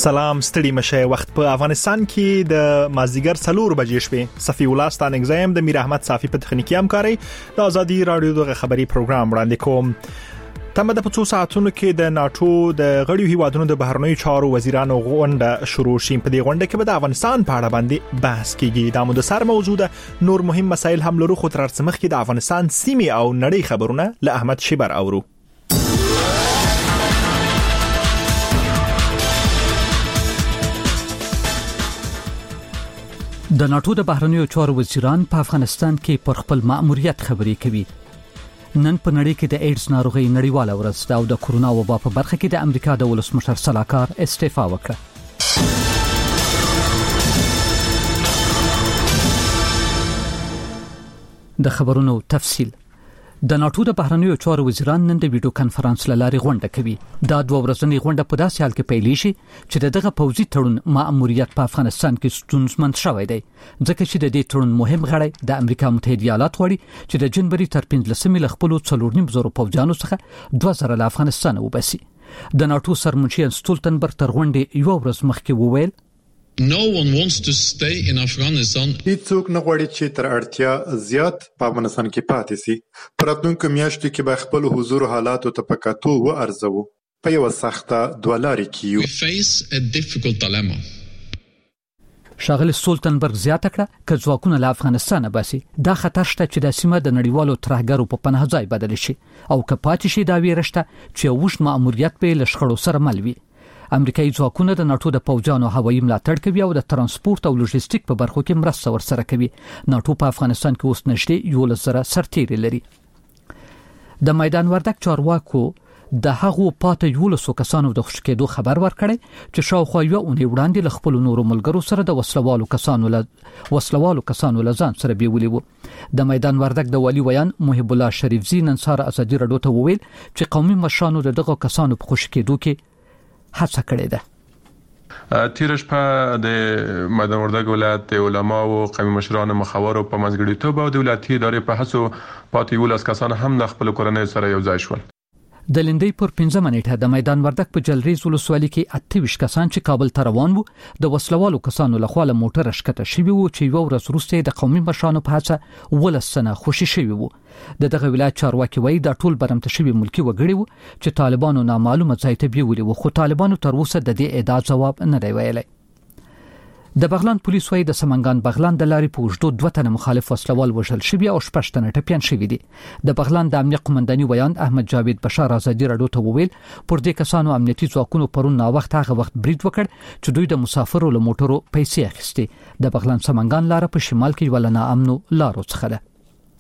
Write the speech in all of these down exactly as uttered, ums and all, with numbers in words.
سلام ستړي مشه وخت په افغانستان کې د مازیګر څلور بجې شپې صفي الله ستان اگزایم د میر احمد صافي په تخنیکی همکاري د ازادي رادیو د خبري پروګرام وړاندې کوم. تمه د پڅو ساعتونو کې د ناتو د غړیو هیوادونو د بهرنیو چارو وزیرانو غونډه شروع شي. په دې غونډه کې به د افغانستان په اړه باندې بحث کیږي. د مو د سر موجوده نور مهم مسایل هم لرو، خو تر څمخ کې د افغانستان سیمه او نړۍ خبرونه له احمد شیبر اورو. د ناتو د بهرنیو چارو وزیران په افغانستان کې پر خپل مأموریت خبرې کوي. نن په نړۍ کې د ایډز ناروغي نړیواله ورځ ده او د کورونا وبا په برخه کې د امریکا د ولسمشر سلاکار استعفا وکړه. د خبرونو تفصیل. د ناتو د بهرنیو چارو وزیران نن د ویډیو کانفرنس لارې غونډه کوي. دا دوه ورځنی غونډه په داسې حال کې پیلې شي چې دغه پوځي تړون مأموریت په افغانستان کې ستونزمن شوی دی، ځکه چې د دې تړون مهم غړی د امریکا متحده ایالات غواړي چې د جنوري تر پنځلسمې ل خپل څلور نیم زره پوځیانو څخه دوه زره له افغانستان وباسي. د ناتو سرمنشي ستولتنبرګ تر غونډې یو ورځ مخکې وویل No one wants to stay in Afghanistan. هیڅوک نه غواړي چې تر اړتیا زیات په افغانستان کې پاتې شي. پر راتلونکو میاشتو کې به خپل حضور حالاتو ته په کتو وارزو. په یو سخته دوالاري کې We face a difficult dilemma. شاغل سولتنبرګ زیاته کړه چې ځواکونه له افغانستان باسي دا خطر شته چې د سیمه د نړیوالو ترهګرو په پناه ځای بدل شي او که پاتې شي دا ویرشته چې وښ مأموریت په لشخړو سره مل وي. امریکایي ځواکونه د ناتو د پوځانو هوایي ملاتړ کوي او د ترانسپورت او لوجستیک په برخو کې مرسته ورسره کوي. ناتو په افغانستان کې اوس نشته یو لزره سرتیري لري. د میدان وردک چارواکو د هغو پاتې یو لسو کسانو د خوشکېدو خبر ورکړی چې شاوخوا یو اونۍ وړاندې له خپل نورو ملګرو سره د وسلوالو کسانو له وسلوالو کسانو له ځان سره بیولي وو. د میدان وردک د والی ویان محب الله شریفزی نن سهار ازادي رادیو ته وویل چې قومي مشرانو دغه کسانو په خوشکېدو کې هڅه کړې ده. تیرش په د میدان وردک ولایت د علما او قومي مشرانو مخاورو په منځګړیتوب او دولتي ادارې په هڅو پاتې ولس کسان هم د خپل کورنۍ سره یو ځای شول. د لندۍ پر پنځمه نیټه د میدان وردک په جلریز ولسوالۍ کې اته ویشت کسان چې کابل ته روان وو د وسلوالو کسانو لخوا له موټر ښکته شوي وو چې یو ورځ وروسته د قومي مشرانو په هڅه ولس سنه خوشي شوي وو. د دغه ولایت چارواکي وایي دا ټول برمته شوي ملکی وګړي وو چې طالبانو نامعلومه ځای ته بیولي وو، خو طالبانو تر اوسه د دې ادعا ځواب نه دی ویلی. د بغلان پولیس وايي د سمنګان بغلان د لارې په اوږدو دوه تنه مخالف وسلوال وژل شوي او شپږ تنه ټپیان شوي دي. د بغلان د امنیت قومنداني ویان احمد جاوید بشار ازادي رادیو ته وویل پر دې کسانو امنیتي ځواکونو پرون نا وخت هغه وخت برید وکړ چې دوی د مسافرو له موټرو پیسې اخیستې. د بغلان سمنګان لار په شمال کې ولنا امنو لارو څخه ده.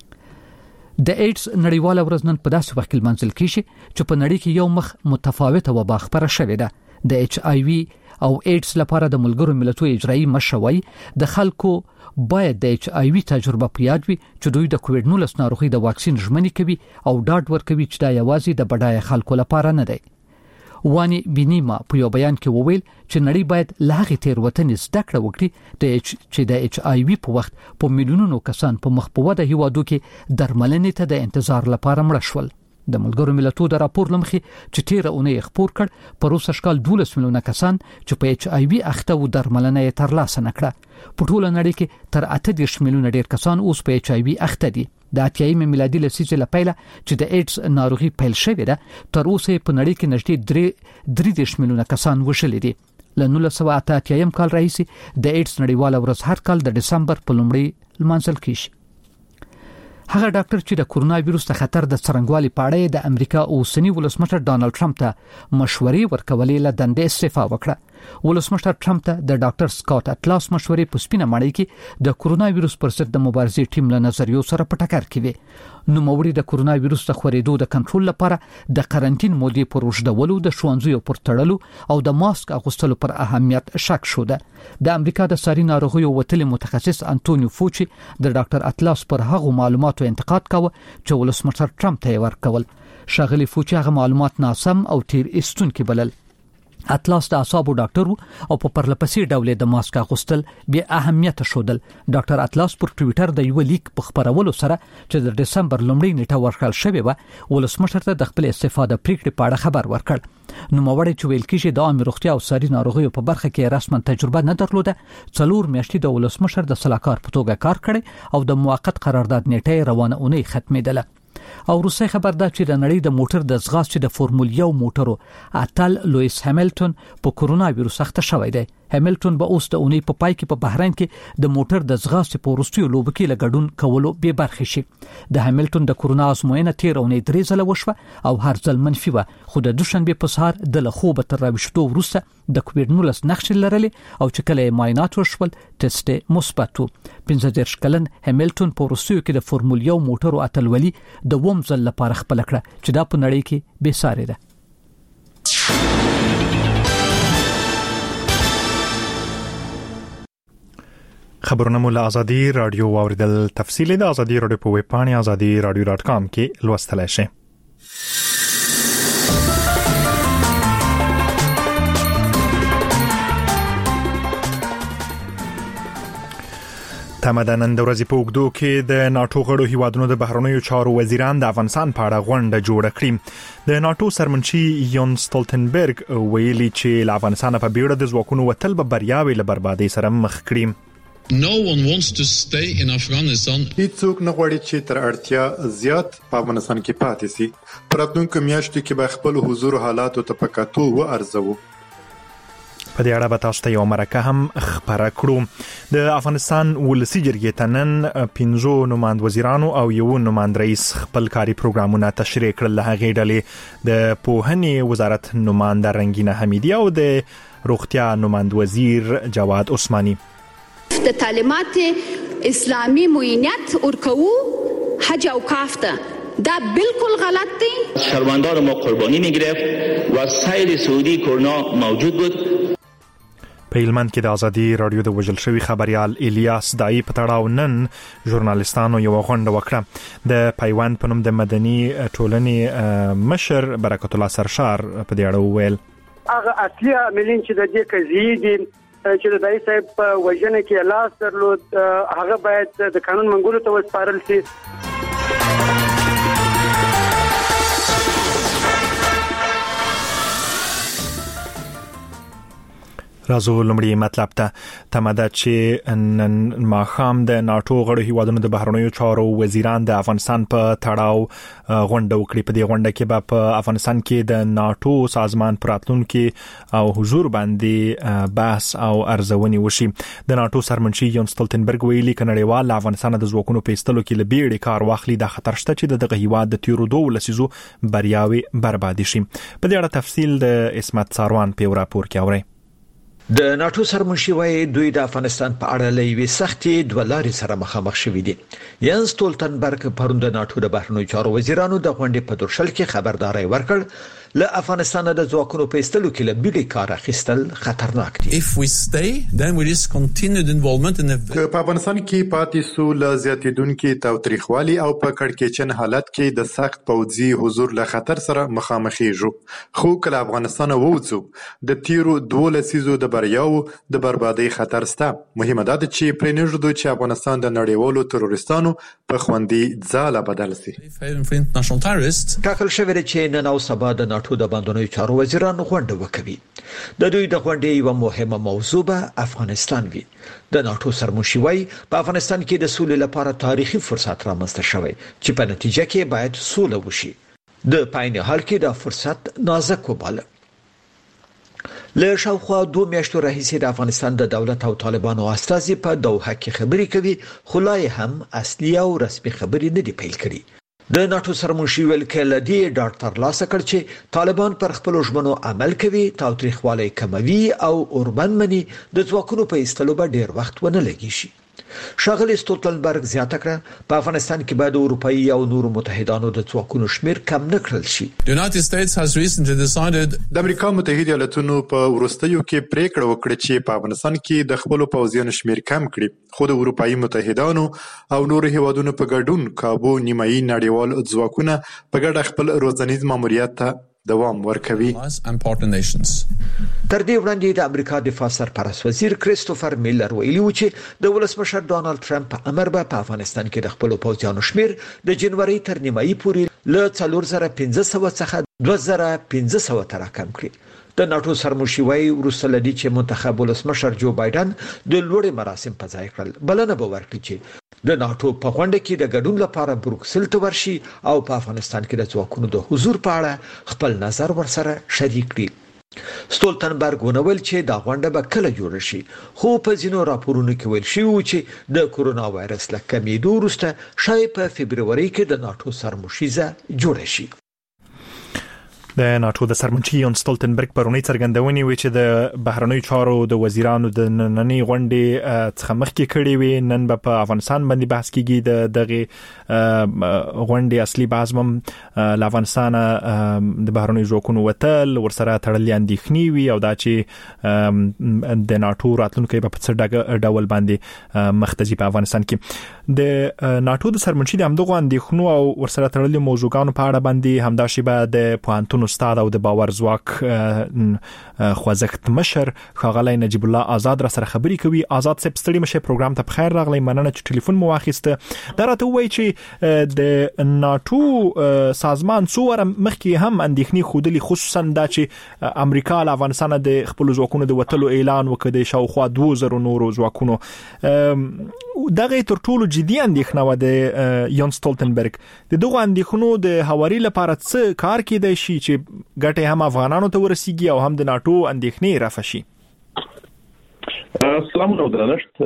د ایډز نړیواله ورځ نن په داسې وخت کې منځل کیږي چې په نړۍ کې یو مخ متفاوته وبا خبره شوې ده. د ایچ آی وی او ایډز لپاره د ملګرو ملتونو اجرایی مشروع د خلکو باید د ایچ آی وی تجربه پیاد وي چې دوی د کووډ نولس ناروغي د واکسین ژمنې کوي او ډاډ ورکوي چې دا یوازې د بډای خلکو لپاره نه دی. وانی بینیما په یو بیان کې وویل چې نړۍ باید لاغي تیروتنې زده کړه وکړي د ایچ چې د ایچ آی وی په وخت په میلیونونو کسان په مخ په وده هیوادو کې درملنې ته د انتظار لپاره مړه شول. د ملګرو ملتونو د راپور لمخې چې تیر اونۍ خبر کړ په روسه شکل دولس میلیونه کسان چې په ایچ آی وی اخته و درملنه یې ترلاسه نکړه. په ټوله نړۍ کې تر اته دېرش میلیونه ډیر کسان اوس په ایچ آی وی اخته دي. د اتیایم میلادي لسیزې لپاره چې د ایډز ناروغي پیل شوې ده تر اوسه په نړۍ کې نږدې درې درې دېرش میلیونه کسان وژلي دي. له نولس سوه اته اتیایم کال راهیسې د ایډز نړیواله ورځ هر کال د دسمبر په لومړۍ لمانځل کیږي. هغه ډاکټر چې د کورونا وایروس د خطر د څرنګوالي په اړه د امریکا اوسنی ولسمشر ډانلډ ټرمپ ته مشورې ورکولې له دندې استعفا وکړه. ولسمشر ټرمپ ته د ډاکټر سکاٹ اټلاس مشورې په سپینه ماڼۍ کې د کورونا وایروس پر ضد د مبارزې ټیم له نظریو سره په ټکر کې وي. نوموړي د کورونا وایروس د خورېدو د کنټرول لپاره د قرنټین مودې پر اوږدولو، د ښوونځیو پر تړلو او د ماسک اغوستلو پر اهمیت شک شو ده. د امریکا د ساري ناروغیو وتلي متخصص انټونیو فوچي د ډاکټر اټلاس پر هغو معلوماتو انتقاد کاوه چې ولسمشر ټرمپ ته ورکول. شاغلي فوچي هغه معلومات ناسم او تیر ایستونکي بلل. اطلاس د اعصابو ډاکټر او په پرلپسې ډول د ماسک اغوستل به اهمیت شودل. ډاکټر اطلاس پر ټوئیټر د یو لیک په خبرولو سره چې د دسمبر لومړۍ نیټه ورکړل شوې و ولسمشر ته د خپل استفاده پریکړې په اړه خبر ورکړ. نو موړی چې ویل کېږي د عامه روغتیا او ساري ناروغیو په برخه کې رسما تجربه نه درلوده، څلور میاشتې د ولسمشر د صلاحکار په توګه کار کړی او د موقت قرارداد نیټه روانه اونۍ ختمېدله. او روسي خبر ده چې د نړۍ د موټر د ځغاستې د فورمول یو موټرو اتل لوئیس هاملټن په کورونا وایروس اخته شوی دی. هاملټن به اوس د اونۍ په پای کې په بحرین کې د موټر د ځغاستې په وروستیو لوبو کې لګډون کولو به برخه شي. د هاملټن د کورونا ازموینه تیر اونۍ درې ځله وشوه او هر ځل منفي و، خو د دوشنبه په سهار د لخوبه تر راوښتو وروسته د کووډ نولس نښې لرلې او چې کله معاینات وشول ټیسټ مثبت و. پنځه دېرش کلن هاملټن په وروستیو کې د فورمول یو موټرو اتلولي د ووم ځل لپاره خپل کړه چې دا په نړۍ کې بې ساري ده. خبرونه مو له ازادي رادیو واوریدل. تفصیلی د ازادي رادیو په ویب پاڼه ازادي رادیو ډاټ کام کې لوستلای شئ. تمه ده نن د ورځې په اوږدو کې د ناټو غړو هیوادونو د بهرنیو چارو وزیران د افغانستان په اړه غونډه جوړه کړې. د ناټو سرمنشي یون سټولټنبرګ ویلي چې له افغانستان په بیړه د ځواکونو وتل به بریاوي له بربادۍ سره مخ کړي. No one wants to stay in Afghanistan. هیڅوک نه غواړي چې تر اړتیا زیات په افغانستان کې پاتې سي. په راتلونکو میاشتو کې به خپل حضور حالاتو ته په کتو وارزوو. په دې اړه به تاسو ته یو مرکه هم خبره کړو. د افغانستان ولسی جرګې ته نن پنځو نماند وزیرانو او یو نماند رئیس خپل کاري پروګرامونه تشریح کړل. له هغې ډلې د پوهنې وزارت نماند رنگینه حمیدی او د روغتیا نماند وزیر جواد عثماني. د تعلیمات اسلامی معینیت ورکو حج او کافته دا بالکل غلط دی. شهروندان ما قربانی میگرفت و سیل سعودی کرونا موجود بود. په هلمند کې د ازادي رادیو د وژل شوی خبريال الیاس دای په تړاو نن ژورنالیستانو یو غونډه وکړه. د پیوند په نوم د مدني ټولنې مشر برکت الله سرشار په دې اړه وویل هغه اصلي عاملین چې د دې قضیې دي چې د دای صاحب په وژنه کې لاس درلود هغه باید د قانون منګولو ته وسپارل شي. رازو لمړی مطلب ته تماده چې نن ماخام د ناټو غړو هیوادونو د بهرنیو چارو وزیران د افغانستان په تړاو غونډه وکړي. په دې غونډه کې به په افغانستان کې د ناټو سازمان پراتلونکو او حضور باندې بحث او ارزونې وشي. د ناټو سرمنشي یون سټولټنبرګ ویلي کنړیوال افغانستان د ځواکونو په استلو کې لبیړې کار واخلي د خطر شته چې دغه هیواد د تیرو دوه لسیزو بریاوي برباد شي. په دې اړه تفصیل د اسمت ساروان په راپور کې اوري. د ناټو سرمنشي وايي دوی د افغانستان په اړه لوي سختي دوه لارې سره مخامخ شوي دي. یان سټولټنبرګ پروند ناټو د بهرنیو چارو وزیرانو د غونډې په درشل کې خبرداري ورکړ له افغانستان د ځواکونو په استلو کې لبیړي کار اخیستل خطرناک دي. If we stay then we risk continued involvement in the په افغانستان کې پاتې سو له زیاتیدونکو تاوتریخوالي او په کړکېچن حالت کې د سخت پوځي حضور له خطر سره مخامخېږو. خو کله افغانستان ووځو د تیرو دوه لسیزو د بریاو د بربادۍ خطر سته. مهمه ده چې پرېنږدو چې افغانستان د نړیوالو تروریستانو په خوندي ځاله بدل شي. ټاکل شوی چې نن او سبا د ناټو د باندنیو چارو وزیرانو غونډه وکوي. د دوی د غونډې یو مهمه موضوع به افغانستان وي. د ناټو سرمنشي وايي په افغانستان کې د سولې لپاره تاریخي فرصت رامنځته شوی چې په نتیجه کې باید سوله وشي. د پاین حال کې دا فرصت نازک وباله. له شاوخوا دوه میاشتو راهیسې د افغانستان د دولت او طالبانو استازي په دوحه کې خبرې کوي، خو لا هم اصلي او رسمي خبرې نه دي پیل کړي. د ناټو سرمنشي ویل کله دی ډاکټر لاسه کړ چې طالبان پر خپل ژمنو عمل کوي، تاوتریخوالی کموي او اوربن مني د ځواکونو په ایستلو به ډیر وخت ونه لګي شي. شاغلی سټولټنبرګ زیاته کړه په افغانستان کې بعد اروپאי او نورو متحدانو د ځواکونو شمیر کم نه کړل شي. The United States has recently decided د امریکا متحده ایالاتونو په ورستیو کې پریکړه وکړه چې په افغانستان کې د خپل پوځیانو شمیر کم کړي. خو د اروپאי متحدانو او نورو هیوادونو په ګډون کابو نیمایي نړیوال ځواکونه په ګډه خپل روزنیز ماموریت ته دوام ورکوي. تر دې وړاندې د امریکا دفاع سرپرست وزیر کریستوفر میلر ویلي و چې د ولسمشر ډونالد ټرمپ په امر به په افغانستان کې د خپل پوځیانو شمیر د جنوري تر نیمایي پورې له څلور زره پنځه سوه څخه دوه زره پنځه سوه ته راکم کړي. د ناتو سرمشیوي وروسته لدی چې منتخب ولسمشر جو بایدن د لوړ مراسم په ځای کړل. بلنه به ورکړي چې د ناتو په غونډه کې د ګډون لپاره بروکسل ته ورشي او په افغانستان کې د ځواکونو د حضور په اړه خپل نظر ورسره شریک کړي. ستولتنبرګ ونویل چې دا غونډه به کله جوړ شي، خو په ځینو راپورونو کې ویل شوی چې د کورونا وایرس له کمیدو وروسته شاید په فبرवरी کې د ناتو سرمشیزه جوړ شي. د ناتو د سرمنشي یون ستولتنبرګ پرونی څرګندونې وی چې د بهرنیو چارو د وزیرانو د نننی غونډې څخه مخکې کړي وي. نن به په افغانستان باندې بحث کیږي. د دغه غونډې اصلي بحث هم له افغانستان د بهرنیو ځواکونو وتل ورسره تړلې اندېښنې وي او دا چې د ناتو راتلونکي په څه ډول باندې مختزي په افغانستان کې د ناتو د سرمنشي د همدغه اندېښنو او ورسره تړلې موضوعګانو په اړه باندې همدا شی به د پوهنتون استاد او د باور ځواک خوځښت مشر ښاغلی نجیب الله آزاد را سره خبرې کوي. آزاد صاحب ستړي مشه پروګرام ته بخیر راغلی. مننه چې ټلیفون مو واخیسته. دا راته وایي چې د ناتو سازمان څو واره مخکې هم اندېښنې ښودلې، خصوصا دا چې امریکا له افغانستان د خپل ځواکونو د وتلو اعلان وکړ د شاوخوا دوه زره نورو ځواکونو. دغه تر ټولو جدي اندېښنه و د یون ستولتنبرګ. د دغه اندېښنو د هواري لپاره څه کار کېدای شي چې ګټه هم افغانانو ته ورسیږي او هم د ناتو اندېښنې رافشي؟ سلام او درنښت.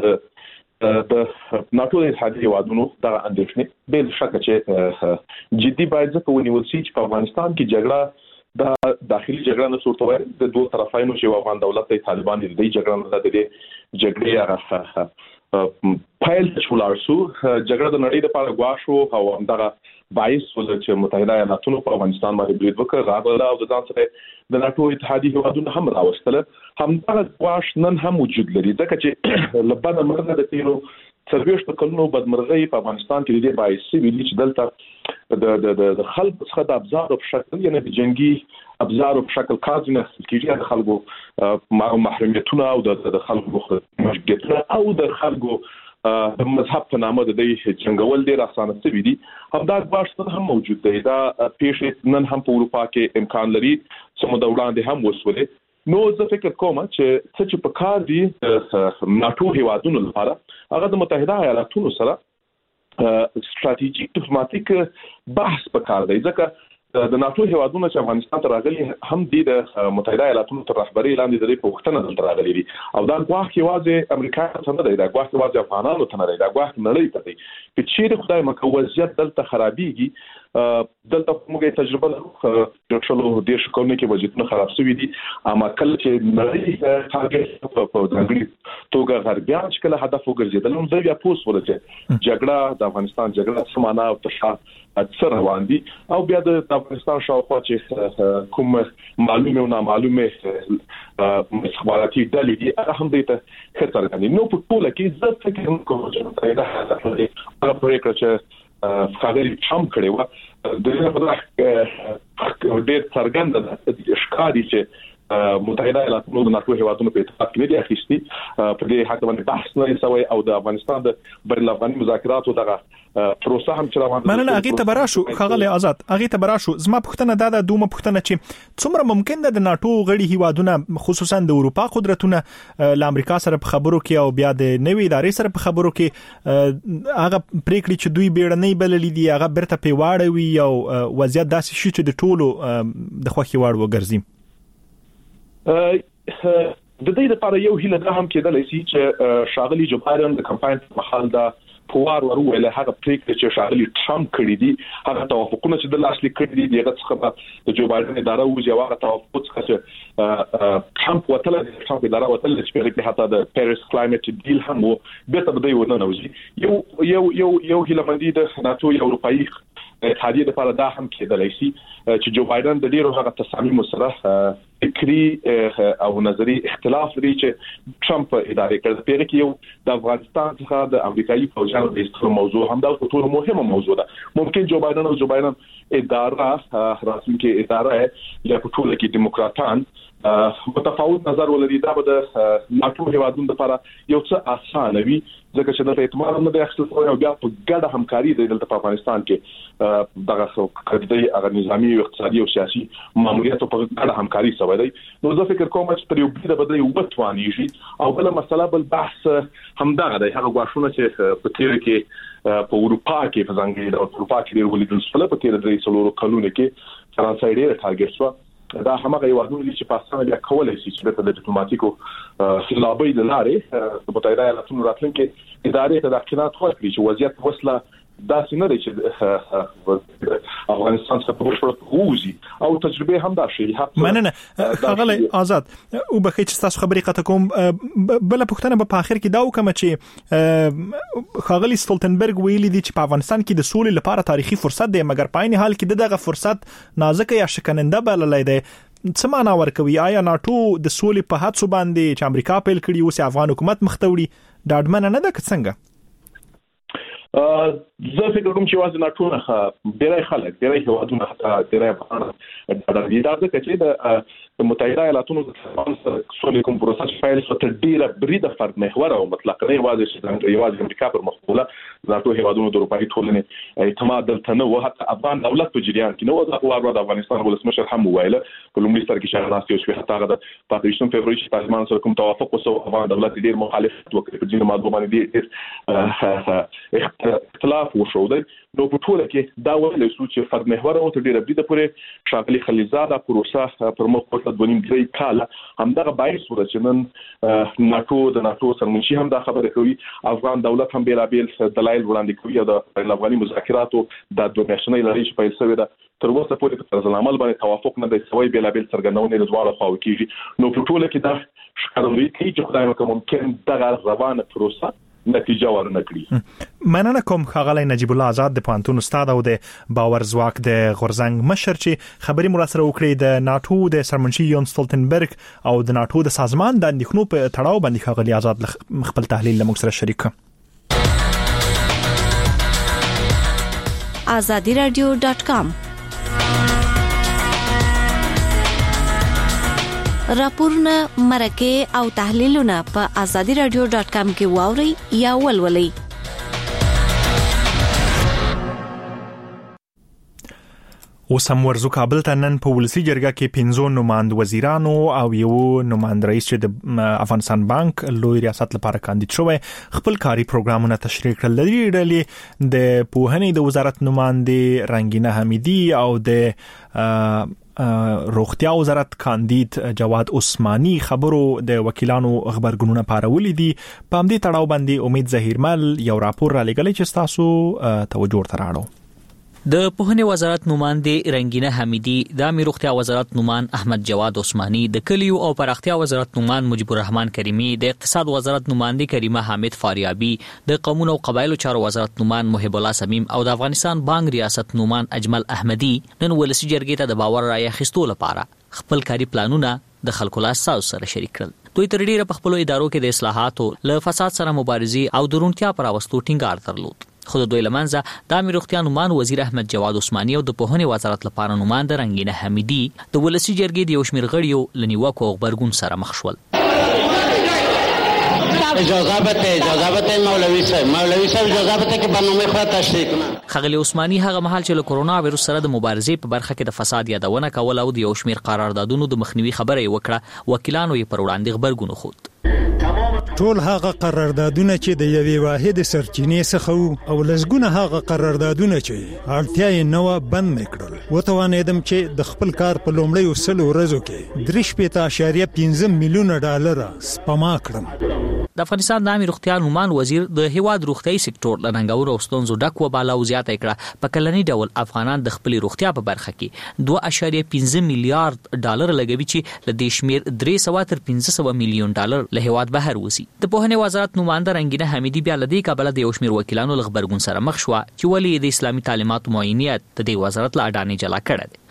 د ناتو د اتحادیې هیوادونو د اندېښنې بل شک چې جدي باید ځکه ونیول شي چې په افغانستان کې جګړه د داخلي جګړه نه صورت وایي د دوه طرفینو چې افغان دولت د طالبان د دې جګړه نه د جګړې هغه پایل چولار سو جګړه د نړۍ لپاره غواړو او همدغه باعث ول چې متحده ایالاتونو په افغانستان باندې برید وکړ راغله او د ځان سره د ناتو اتحادیې هیوادونو هم راوستله. همدغه غواش نن هم وجود لري ځکه چې لبنه مرغه د تیرو څلوېښت کلونو بدمرغۍ په افغانستان کې د باعث ویلي چې دلته د د د خلکو څخه د ابزار په شکل یعنی د جنگي ابزار په شکل کارونه کیږي د خلکو محرمیتونه او د خلکو مشکلتونه او د خلکو د مذهب په نامه د دې جنگول ډیر اسانه ستوي دي. همدا باشتن هم موجود دی. دا پیښې نن هم په اروپا کې امکان لري چې د وړاندې هم وسولې. نو زه فکر کوم چې څه چې په کار دي د ناتو هیوادونو لپاره هغه د متحده ایالاتونو سره ستراتیژیک ډیپلوماټیک بحث په کار دی ځکه د ناتو هیوادونو چې افغانستان ته راغلي هم د متحده ایالاتونو تر رهبرۍ لاندې د دې په وختونو دلته راغلي دي او دا غواړي یوازې امریکا ته نه دی، دا غواړي یوازې افغانانو ته نه دی، دا غواړي نړۍ ته دی چې چیرې خدای مکه وضعیت دلته خرابېږي. دلته موږ تجربه لرو د ټولو د شکلونو کې وضعیتونه خراب شوي دي اما کله چې نړۍ ټارګټ په ځانګړي توګه غربیان چې کله هدف وګرځیدل نو دوی بیا پوس ورته جګړه د افغانستان جګړه څه معنا او څه اثر روان دي او بیا د افغانستان شاوخوا چې کوم معلومه او نامعلومه مخابراتي ډلې دي هغه هم دې ته خطر کوي. نو په ټول کې زه فکر کوم چې دا هغه پرېکړه چې فقاعي هم کړي و د دې په ډېر څرګند ده ښکاري چې متحده ایالاتونو د ناتو هیوادونو په اتحاد کې دي اخیستي په دې حق باندې بحث نه شوی او د افغانستان د بین الافغاني مذاکراتو دغه پروسه هم چې روانه مننه. هغه ته براشو خغل آزاد هغه ته براشو زما پښتنه دا د دومره پښتنه چې څومره ممکن ده د ناتو غړي هیوادونه خصوصا د اروپا قدرتونه ل امریکا سره په خبرو کې او بیا د نوې ادارې سره په خبرو کې هغه پریکړې چې دوی بیړنۍ بللې دي هغه برته په واړوي او وضعیت داسې شي چې د ټولو د خوخي واړ وګرځي. د دې لپاره یو هیله ده هم کېدلای شي چې شاغلي جو بایدن د کمپاین په محل دا پوار ورو له هغه پریکړه چې شاغلي ټرمپ کړی دي هغه توافقونه چې د لاسلیک کړی دي دغه څخه د جو بایدن اداره او هغه توافق چې ټرمپ وتل د ټرمپ اداره وتل چې په حتی د پاریس کلایمټ ډیل هم وو به تر دې ونه نوځي یو یو یو یو هیله مندي د ناتو اروپאי اتحادیه لپاره دا هم کېدلای شي چې جو بایدن د ډیرو هغه تصامیم سره فکری او نظری اختلاف لري چې ټرمپ ادارې کړ. پیغه کې یو د افغانستان څخه د امریکایي فوجانو د استعمال موضوع هم دا ټول مهمه موضوع ده. ممکن جو بایدن او جو بایدن اداره راتلونکي اداره یا په ټول کې دیموکراتان متفاوت نظر ولري. دا به د ناتو هیوادونو لپاره یو څه اسانه وي ځکه چې د اعتماد نه د اخیستل او بیا په ګډه همکاري د دلته په افغانستان کې دغه قضیه هغه نظامی او اقتصادي او سیاسي ماموریت په ګډه همکاري سوی دی. نو زه فکر کوم چې پر یو بل بدلې وبتوانی شي او بل مسله بل بحث همدغه دی. هغه غواړو چې په تیر کې په اروپا کې په ځانګړي ډول اروپا کې ولیدل شو په تیر درې څلورو کلونو کې فرانسې ډېر ټارګټ شو. دا همغه یو ډول چې په اسانه بیا کولای شي چې د ډیپلوماټیکو لابي د لارې د متحده ایالاتونو راتلونکي ادارې ته د اقتناعات ورکړي چې وضعیت وسله دا څنګه دی چې افغانستان څخه په وړاندې ووزي او تجربه هم دا شي. مننه خغلی آزاد او بخې چې تاسو خبرې قطه کوم بل پښتنه په اخر کې دا وکم چې خغلی ستولتنبرګ ویلي دي چې په افغانستان کې د سولې لپاره تاریخي فرصت دی مګر په عین حال کې دغه فرصت نازک یا شکننده بللای دی. څه معنا ورکوي؟ آیا ناتو د سولې په هڅو باندې چې امریکا پیل کړی اوس افغان حکومت مختوري ډاډمنه نه ده څنګه؟ زه فکر کوم چې واځي ناتو نه ډېر خلک ډېر هیوادونه حتی ډېر په اړه د دې چې د متحده ایالاتونو د سولې کوم پروسس فایل څخه ډېر بریده فرد محور او مطلق نه واځي چې یوازې امریکا پر مخوله ناتو هیوادونو د اروپایي ټولنې اعتماد دلته نه و. حتی افغان دولت په جریان کې نو د اوار د افغانستان ولسمشر هم ویل په لومړي سر کې شهرناستي او شوي حتی هغه د پاتریشن فبروري چې طالبان سره کوم توافق وسو افغان دولت ډېر مخالفت وکړ په ځینو ماده باندې ډېر اختلاف وشو دی. نو په ټوله کې دا ویل شو چې فرد محور او ډېر بریده پورې شامل خلیزاده پروسه پر مخ په دونیم درې کال همدغه باعث ور چې نن ناتو د ناتو سرمنشي هم دا خبره کوي افغان دولت هم بیلابیل دلایل وړاندې کوي او د افغاني مذاکراتو د دوه میاشتې لري چې په سوي ده تر اوسه پورې په طرز العمل باندې توافق نه دی شوی. بیلابیل څرګندونه د دواړو خواو کیږي. نو په ټوله کې دا ښکارندوی کوي چې خدای مکه ممکن دغه روانه پروسه نتیجه ورنکړي. مننه کوم خغلی نجیب الله آزاد د پانتون استاد او د باور زواک د غورزنګ مشر چې خبري مراسله وکړي د ناتو د سرمنشي یون ستولتنبرګ او د ناتو د سازمان د اندېښنو په تړاو باندې خغلی آزاد خپل تحلیل له موږ سره شریک کړ. azadi radio dot com راپورونه مرکه او تحلیلونه په azadi radio dot com کې واوري یا ولولئ. اوس هم ورزو کابل ته نن په ولسی جرګه کې پنځو نوماند وزیرانو او یو نوماند رئیس چې د افغانستان بانک لوی ریاست لپاره کاندید شوی خپل کاری پروګرامونه تشریح کړل. لري ډلې د پوهنې د وزارت نوماندې رنگینه حمیدی او د روغتیا وزارت کاندید جواد عثماني خبرو د وکیلانو خبرګونونه پارولې دي. په همدې تړاو باندې امید ظهیرمل یو راپور را لګلې چې تاسو توجه تراړو. د پوهنې وزارت نوماندې رنگینه حمیدی، د امیر روغتیا وزارت نومان احمد جواد عثماني، د کلیو او پراختیا وزارت نومان مجيب الرحمن کریمی، د اقتصاد وزارت نوماندې کریمه حامد فاریابی، د قانون او قبایلو چارو وزارت نومان محب الله سمیم او د افغانستان بانک ریاست نومان اجمل احمدی نن ولسی جرګې ته د باور رای اخیستو لپاره خپل کاری پلانونه د خلکو لاس سره شریک کړل. دوی تر ډیره په خپل ادارو کې د اصلاحاتو له فساد سره مبارزه او درونتیا پر واستو ټینګار درلود. خو د دوی لمنځه د امیر روغتیا نومان وزیر احمد جواد عثماني او د پوهنې وزارت لپاره نومان د رنگینه حمیدی د ولسی جرګې د یو شمېر غړیو لنیوکو خبرګون سره مخ شول. اجازه بده اجازه بده مولوی صاحب مولوی صاحب اجازه بده که برنامه خود تشریح کنه. خغلی عثماني هغه مهال چې له کرونا وایروس سره د مبارزې په برخه کې د فساد یادونه کول او د یو شمېر قراردادونو د مخنیوي خبره یې وکړه، وکیلانو یې پر وړاندې خبرګون خود. ټول هغه قراردادونه چې د یوې واحد سرچینې څخه او لزګونه هغه قراردادونه چې اړتیا یې نو بند نکړل. وتوانیدم چې د خپل کار په لومړی وسل ورځو کې درې شپږ اعشاریه پنځه میلیونه ډالر سپما کړم. د افغانستان د امیر روغتیا نومان وزیر د هیواد روغتیاي سکتور د ننګورو او ستونزو ډک و بالا او زیاته کړه. په کلنی ډول افغانان د خپل روغتیا په برخه کې دوه اعشاریه پنځه میلیارډ ډالر لګوي چې ل دې شمیر درې سوه تر پنځه سوه میلیون ډالر له هیواد بهر وسی. د پوهنې وزارت نومانده رنگینه حمیدی بیا لدی کابل د یو شمیر وکیلانو خبرګون سره مخ شو چې ولی د اسلامي تعلیمات معاینیت د دې وزارت لا اډانې جلا کړه.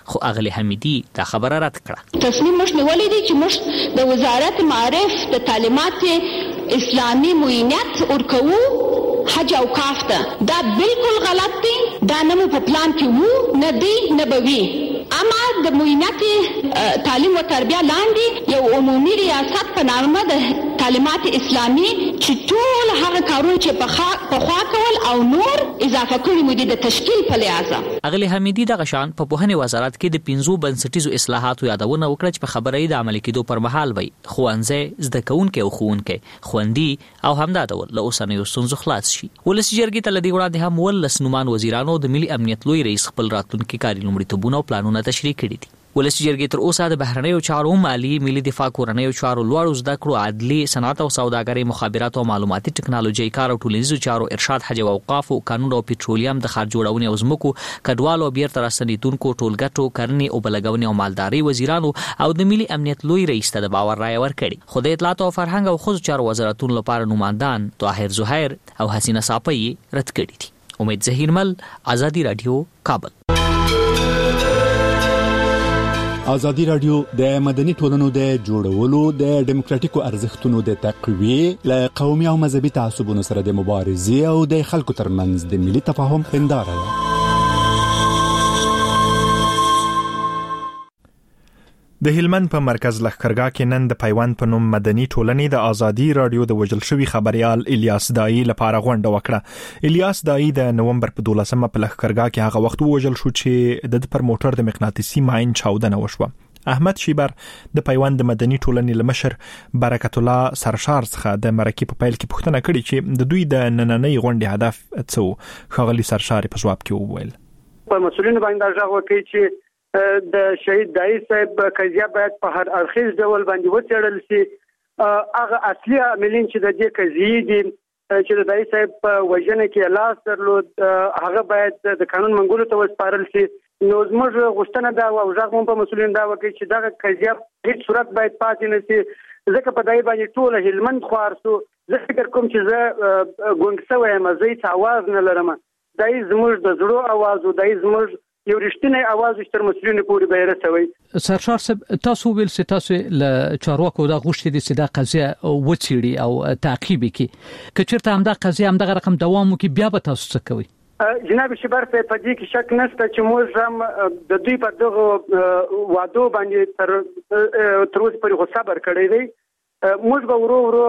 خو اغلی حمیدی دا خبره رد کړه. تصمیم مش نیولې دی چې مش د وزارت معارف د تعلیمات اسلامی معینت ورکوو حج او کاف ته. دا بالکل غلط دی. دا نه مو په پلان کې وو، نه دی نه به وي. اما د معینت تعلیم و تربیه لاندې یو عمومي ریاست په نامه د تعلیمات اسلامی چې ټول هغه کارونه چې په خوا کول او نور اضافه کړي مو دي د تشکیل په لحاظ. اغلی حمیدی دغه شان په پوهنې وزارت کې د پنځو بنسټیزو اصلاحاتو یادونه وکړه چې په خبرې د عملي کېدو پر مهال وي ښوونځي، زده کوونکي او ښوونکي، خوندي او همدا ډول له اوسنیو ستونزو خلاص شي. ولسي جرګې ته له دې وړاندې هم ولس نومان وزیرانو د ملي امنیت لوی رئیس خپل راتلونکي کاري لومړیتوبونه او پلانونه تشریح کړي دي. ولسي جرګې تر اوسه د بهرنیو چارو، مالي، ملي دفاع، کورنیو چارو، لوړو زده کړو، عدلي، صنعت او سوداګرۍ، مخابرات او معلوماتي ټکنالوژي، کار او ټولنیزو چارو، ارشاد، حج او اوقاف، قانون او پټرولیم، د ښار جوړونې او ځمکو، کډوالو او بیرته راستنېدونکو، ټولګټو، کرنې او بلګونې او مالدارۍ وزیرانو او د ملي امنیت لوی رئیس ته د باور رایه ورکړي. خو د اطلاعات او فرهنګ او ښځو چارو وزارتونو لپاره نوماندان طاهر زهیر او حسینه صافی رد کړي دي. امید ظهیرمل، آزادی رادیو، کابل. آزادی رادیو د مدني ټولنو د جوړولو، د ډیموکراټیکو ارزښتونو د تقویې، له قومي او مذهبي تعصبونو سره د مبارزې او د خلکو ترمنځ د ملي تفاهم هنداره ده. د هلمند په مرکز لښکرګاه کې نن د پیوند په نوم مدني ټولنې د آزادي رادیو د وژل شوی خبريال الیاس دایی لپاره غونډه وکړه. الیاس دایی د نومبر په دولسمه په لښکرګاه کې هغه وخت وژل شو چې د پر موټر د مغناطیسي ماین چاودنه وشوه. احمد شیبر د پیوند د مدني ټولنې لمشر برکت الله سرشار څخه د مرکې په پیل کې پوښتنه کړې چې د دوی د نننۍ غونډې هدف څه. خغلی سرشار په جواب کې وویل په مسؤلینو باندې ځاغ وکړي چې د شهید دایی صاحب قضیه باید په هر اړخیز ډول باندې وڅېړل شي. هغه اصلي عاملین چې د دې قضیې دي چې د دایی صاحب په وژنه کې لاس درلود هغه باید د قانون منګولو ته وسپارل شي. نو زموږ غوښتنه دا او ځاغ مون په مسؤلین دا وکړي چې دغه قضیه په هیڅ صورت باید پاتې نه شي، ځکه په دای باندې ټول هلمند خوار سو. زه فکر کوم چې زه ګونګ سوی یم، زه هیڅ اواز نه لرم. دای زموږ د زړه اواز او دای زموږ یو رښتینی اواز چې تر مسؤلینو پورې به رسوي. سرشار صاحب، تاسو ویل چې تاسو له چارواکو دا غوښتي دي چې دا قضیه وڅېړي او تعقیب کړي. که چېرته همدا قضیه همدغه رقم دوام وکړي بیا به تاسو څه کوئ؟ جناب شیبر په دې کې شک نشته چې موږ هم د دوی په دغه وعدو باندې تر تر اوسه پورې صبر کړی دی. موږ به ورو ورو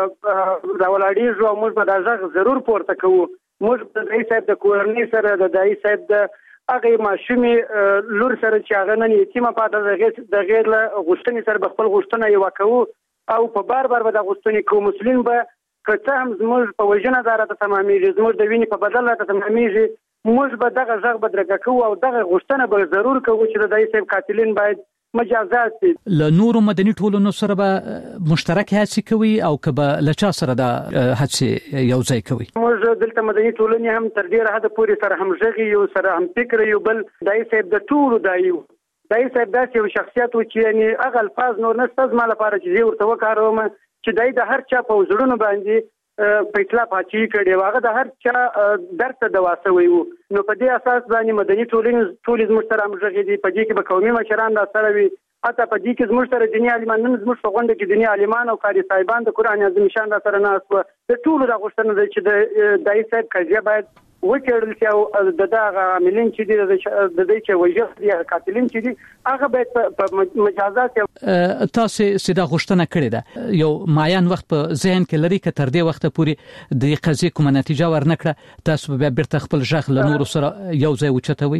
راولاړېږو او موږ به دا ځای ضرور پورته کوو. موږ د دای صاحب د کورنۍ سره د دای صاحب د هغه ماشومې لور سره چې هغه نن یتیمه پاتې د غیر له غوښتنې سره خپل غوښتنه یې وکړو او په بار بار به د غوښتنې کوو. مسلمان به که هم زموږ په وژنه دا راته تمامېږي، زموږ د وینې په بدل راته تمامېږي، موږ به دغه غږ بدرګه کوو او دغه غوښتنه به ضرور کوو چې د دای صاحب قاتلین باید مجازات دي. له نورو مدني ټولنو سره به مشترک هڅې کوي او که به له چا سره دا هڅې یو ځای کوي؟ موږ دلته مدني ټولنې هم تر ډیره حده پورې سره همغږي یو، سره هم فکر یو. بل دای صاحب د ټولو دایو دای صاحب داسې یو شخصیت و چې یعنی هغه الفاظ نور نشته زما لپاره چې زه ورته وکاروم چې دای د هر چا په زړونو باندې په اطلاع پاتې کړي، هغه د هر چا درد ته دوا شوی وو. نو په دې اساس باندې مدني ټولنې ټول زموږ سره همغږي دي. په دې کې به قومي مشران را سره وي، حتی په دې کې زموږ سره دیني عالمان، نن زموږ په غونډه کې دیني عالمان او قاری صاحبان د قرآن عظیم شان را سره ناست وو. د ټولو دا غوښتنه ده چې د دای صاحب قضیه باید وڅېړل شي او د دغه عاملین چې دي د دې چې وژل دي قاتلین چې دي هغه باید په مجازات. تاسو سیده غوښتنه کړې ده، یو معین وخت په ذهن کې لري چې تر دې وخت پورې د قضیې کومه نتیجه ورنکړه تاسو به بیرته خپل ژغ له نورو سره یو ځای وچتوي؟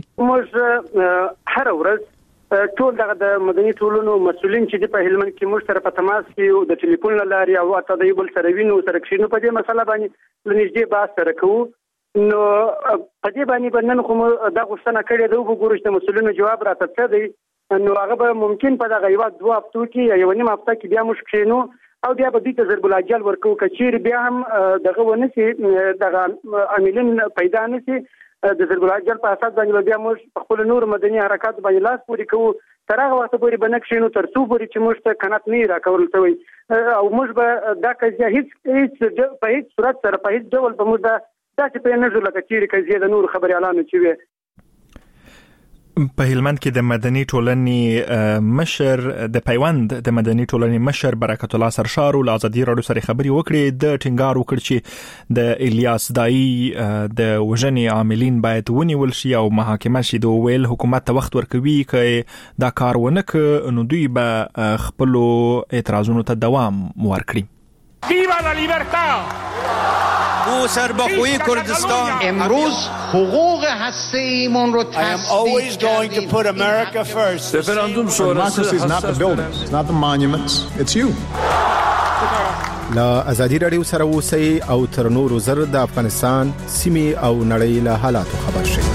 موږ هر ورځ ټول دغه د مدني ټولنو مسؤلین چې په هلمند کې موږ سره په تماس کې د ټلیفون لارې او اته د یو بل سره وینو سره کښینو په دې مسله باندې لنیږدې بحث سره کوو. نو په دې باندې بنن کوم دا غوښتنه کړې ده وګورئ چې مسؤلینو جواب راته څه دی. نو هغه به ممکن په دغه یو دوه هفتو کې یو نیم هفته کې بیا موږ کښینو او بیا به دې ته ضرب الاجل ورکو. کچیر بیا هم دغه ونسي دغه عاملین پیدا نشي د ضرب الاجل په اساس باندې بیا موږ خپل نور مدني حرکات باندې لاس پورې کوو. تر هغه وخت پورې به نه کښینو تر څو پورې چې موږ ته قناعت نه راکول شوی او موږ به دا قضیه هیڅ هیڅ په هیڅ صورت سره په هیڅ ډول به موږ دا چې په نظر لکه چیرې قضیه د نور خبري اعلان چوي. په هلمند کې د مدني ټولنې مشر د پیوند د مدني ټولنې مشر برکت الله سرشار ول ازادي رادیو سره خبري وکړي د ټینګار وکړ چې د الیاس دای د وژنې عاملین باید ونیول شي او محاکمه شي. د ویل حکومت ته وخت ورکوي چې دا کار ونه ک نو دوی به خپل اعتراضونو ته دوام ورکړي. ویوا لا لیبرتا او سربخوی کردستان امروز حقوق هسته‌ایمون رو تثبیت کردیم. رفراندوم شورای is not the buildings, it's not the monuments, it's you. لا ازادي رادیو سره اوسئ او تر نورو زر د افغانستان سیمې او نړۍ له حالاتو خبر شئ.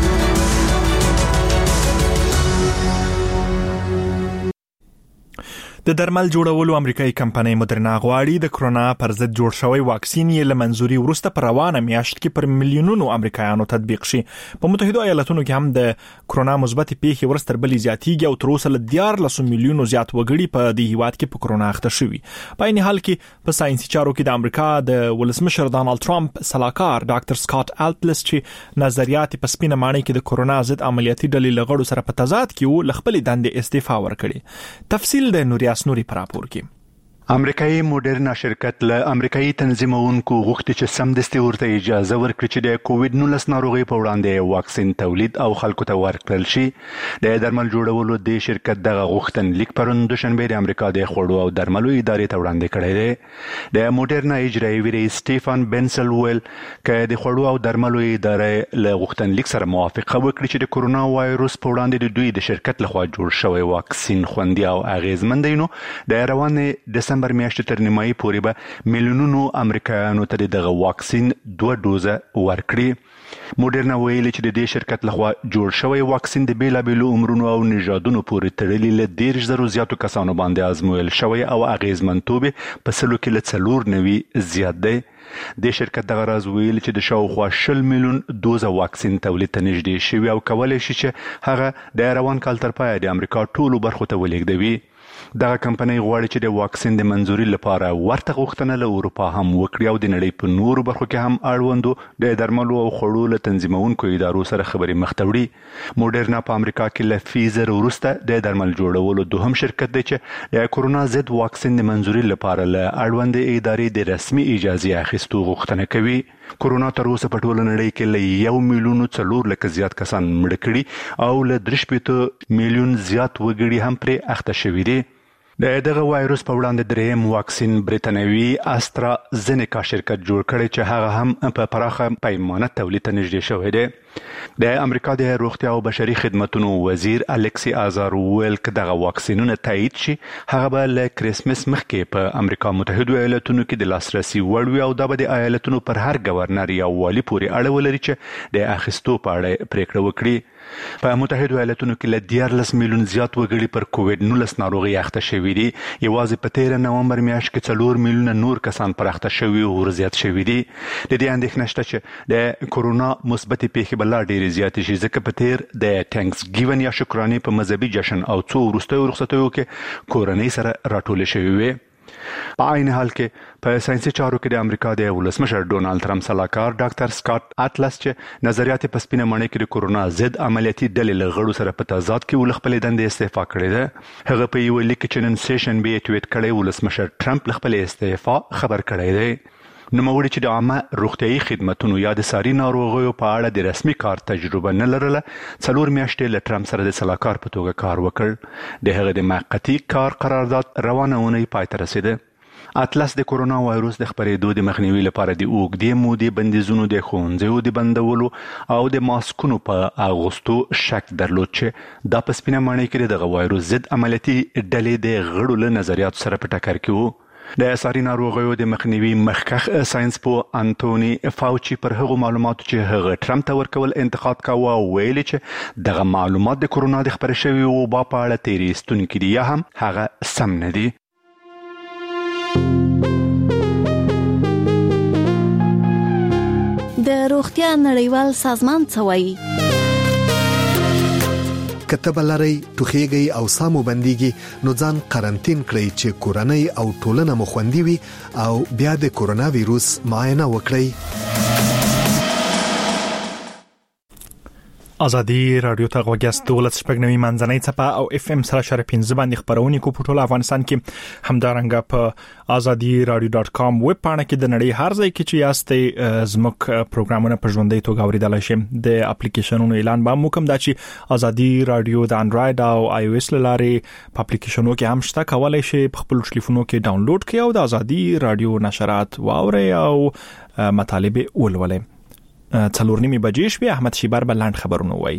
د درمل جوړولو امریکایي کمپنۍ مدرنا غواړي د کرونا پر ضد جوړ شوی واکسین یې له منځوري وروسته پر روانه میاشت کې پر میلیونونو امریکایانو تطبیق شي. په متحده ایالاتونو کې هم د کرونا مثبت پیښې ورستر بلې زیاتېږي او تر اوسه له دیارلس میلیونو زیات وګړي په دې هیواد کې په کرونا اخته شوي. په عین حال کې په ساينسي چارو کې د امریکا د ولسمشر ډانلډ ټرمپ سلاکار ډاکټر سکاٹ الټلس چې نظریات په سپینه معنی کې د کرونا ضد عملیاتي ډلې لغړو سره په تضاد کې و لخپل دندې استعفا ورکړي. تفصیل د نوریا نوري پراپور کې امریکایي موډرنا شرکت له امریکایي تنظیمونکو غوښتي چې سمدستي ورته اجازه ورکړي چې د کووډ نولس ناروغي په وړاندې واکسین تولید او خلکو ته ورکړل شي. د درمل جوړولو د شرکت دغه غوښتنلیک پرون دوشنبه د امریکا د خوړو او درملو ادارې ته وړاندې کړی دی. د موډرنا اجرایي ویری سټيفن بنسل ویل چې د خوړو او درملو ادارې له غوښتنلیک سره موافقه وکړي چې د کورونا وایروس په وړاندې د دوی د شرکت لخوا جوړ شوی واکسین خوندي او اغیزمن دی. نو د روان دسمبر میاشتې تر نیمایي پورې به میلیونونو امریکایانو ته دغه واکسین دوه دوزه ورکړي. موډرنا ویلي چې د دې شرکت لخوا جوړ شوی واکسین د بیلابیلو عمرونو او نژادونو پورې تړلي له دیرش زرو زیاتو کسانو باندې ازمویل شوی او اغیزمنتوب په سلو کې له څلور نوي زیات دی. د شرکت دغه راز ویل چې د شاوخوا شل میلیون دوزه واکسین تولید ته نږدې شوی او کولای شي چې هغه د روان کال تر پایه د امریکا ټولو برخو ته ولېږدوي. دغه کمپنۍ غواړي چې د واکسین د منځوري لپاره ورته غوښتنه له اروپا هم وکړي او د نړۍ په نورو برخو کې هم اړوندو د درملو او خوړو له تنظیمونکو ادارو سره خبرې مخ ته وړي. موډرنا په امریکا کې له فیزر وروسته د درمل جوړولو دوهم شرکت دی چې د کورونا ضد واکسین د منځوري لپاره له اړوندې ادارې د رسمي اجازه اخیستو غوښتنه کوي. کورونا تر اوسه په ټوله نړۍ کې له یو میلیون څلور لک زیات کسان مړه کړي او له درې شپېته میلیون زیات وګړي هم پرې اخته شوي دي. د دغه وایروس په وړاندې دریم واکسین بریتانوي استرازینیکا شرکت جوړ کړی چې هغه هم په پراخه پیمانه تولید ته نږدې شوی دی. د امریکا د روغتیا او بشري خدماتو وزیر الکسی آزار ویل چې دغه واکسینونه تایید شي هغه به له کریسمس مخکې په امریکا متحده ایالاتونو کې د لاسرسي وړ وي او دا به د ایالتونو پر هر گورنر یا والی پورې اړه ولري چې د اخیستو په اړه پریکړه وکړي. په متحده ایالاتونو کې له دیارلس میلیون زیات وګړي پر کووډ نولس ناروغي اخته شوي دي. یوازې په تیر نومبر میاشت کې څلور میلیونه نور کسان پر اخته شوي او زیات شوي دي. د دې اندېښنه شته چې د کورونا مثبت پیښې بل ډېرې زیاتې شي ځکه په تیر د تانکس ګیون یا شکرانې په مذهبي جشن او څو وروستیو رخصتیو کې کورنۍ سره راټول شوي وي. په عین حال کې په ساينسي چارو کې د امریکا د ولسمشر ډونالد ټرمپ سلاکار ډاکټر سکاٹ الټلس چې نظریات په سپینه معنی کې د کورونا ضد عملیاتي ډلې لغړو سره په تضاد کې ولخپل دندې استعفا کړې ده. هغه په یو لیک چې نن سیشن به ټویټ کړی ولسمشر ټرمپ خپل استعفا خبر کړی دی. نوموړي چې د عامه روغتيایي خدماتو یا د ساري ناروغیو په اړه د رسمي کار تجربه نه لرله څلور میاشتې له ټرمپ سره د سلاکار په توګه کار وکړ. د هغه د موقتی کار قرارداد روانه اونۍ پای ته رسیده. اطلس د کورونا وایروس د خپرېدو د مخنیوي لپاره د اوږدې مودې بندیزونو د ښوونځیو د بندولو او د ماسکونو په اغوستو شک درلود چې دا په سپینه معنی کې دغه وایروس ضد عملیاتي ډلې د غړو له نظریاتو سره په ټکر کې وو. د ساري ناروغیو د مخنیوي مخکخ ساينس پوه انټونی فاوچي پر هغو معلوماتو چې هغه ټرمپ ته ورکول انتقاد کاوه او ویل چې دغه معلومات د کورونا د خپرې شوي وبا په اړه تیریستونکي دي یا هم هغه سم نه دي. د روغتیا نړیوال سازمان څه وایي؟ کتب لري ټوخیږي او سامو بنديږي نو ځان قرنټین کړئ چې کورنۍ او ټولنه مو خوندي وي او بیا د کورونا وایروس معاینه وکړئ. ازادي رادیو ته غوږیاست دولت شپږنوي منځنۍ چپه او اف ام سره شر پنځه باندې خبرونه کو په ټول افغانستان کې همدارنګه په ازادي رادیو ډاټ کام ویب پاڼه کې د نړۍ هر ځای کې چې یاستئ زموږ پروګرامونه په ژوندۍ توګه اوریدلای شئ. د اپلیکیشنونو اعلان به مو کوم دا چې ازادي رادیو د انډراید او آی او اس لارې په اپلیکیشنونو کې هم شته، کولای شئ په خپل ټلیفونونو کې ډاونلوډ کړئ او د ازادي رادیو نشرات واورئ او مطالب ولولئ. څلور نیمه بجې شوې. احمد شیبر بلند خبرونه وایي.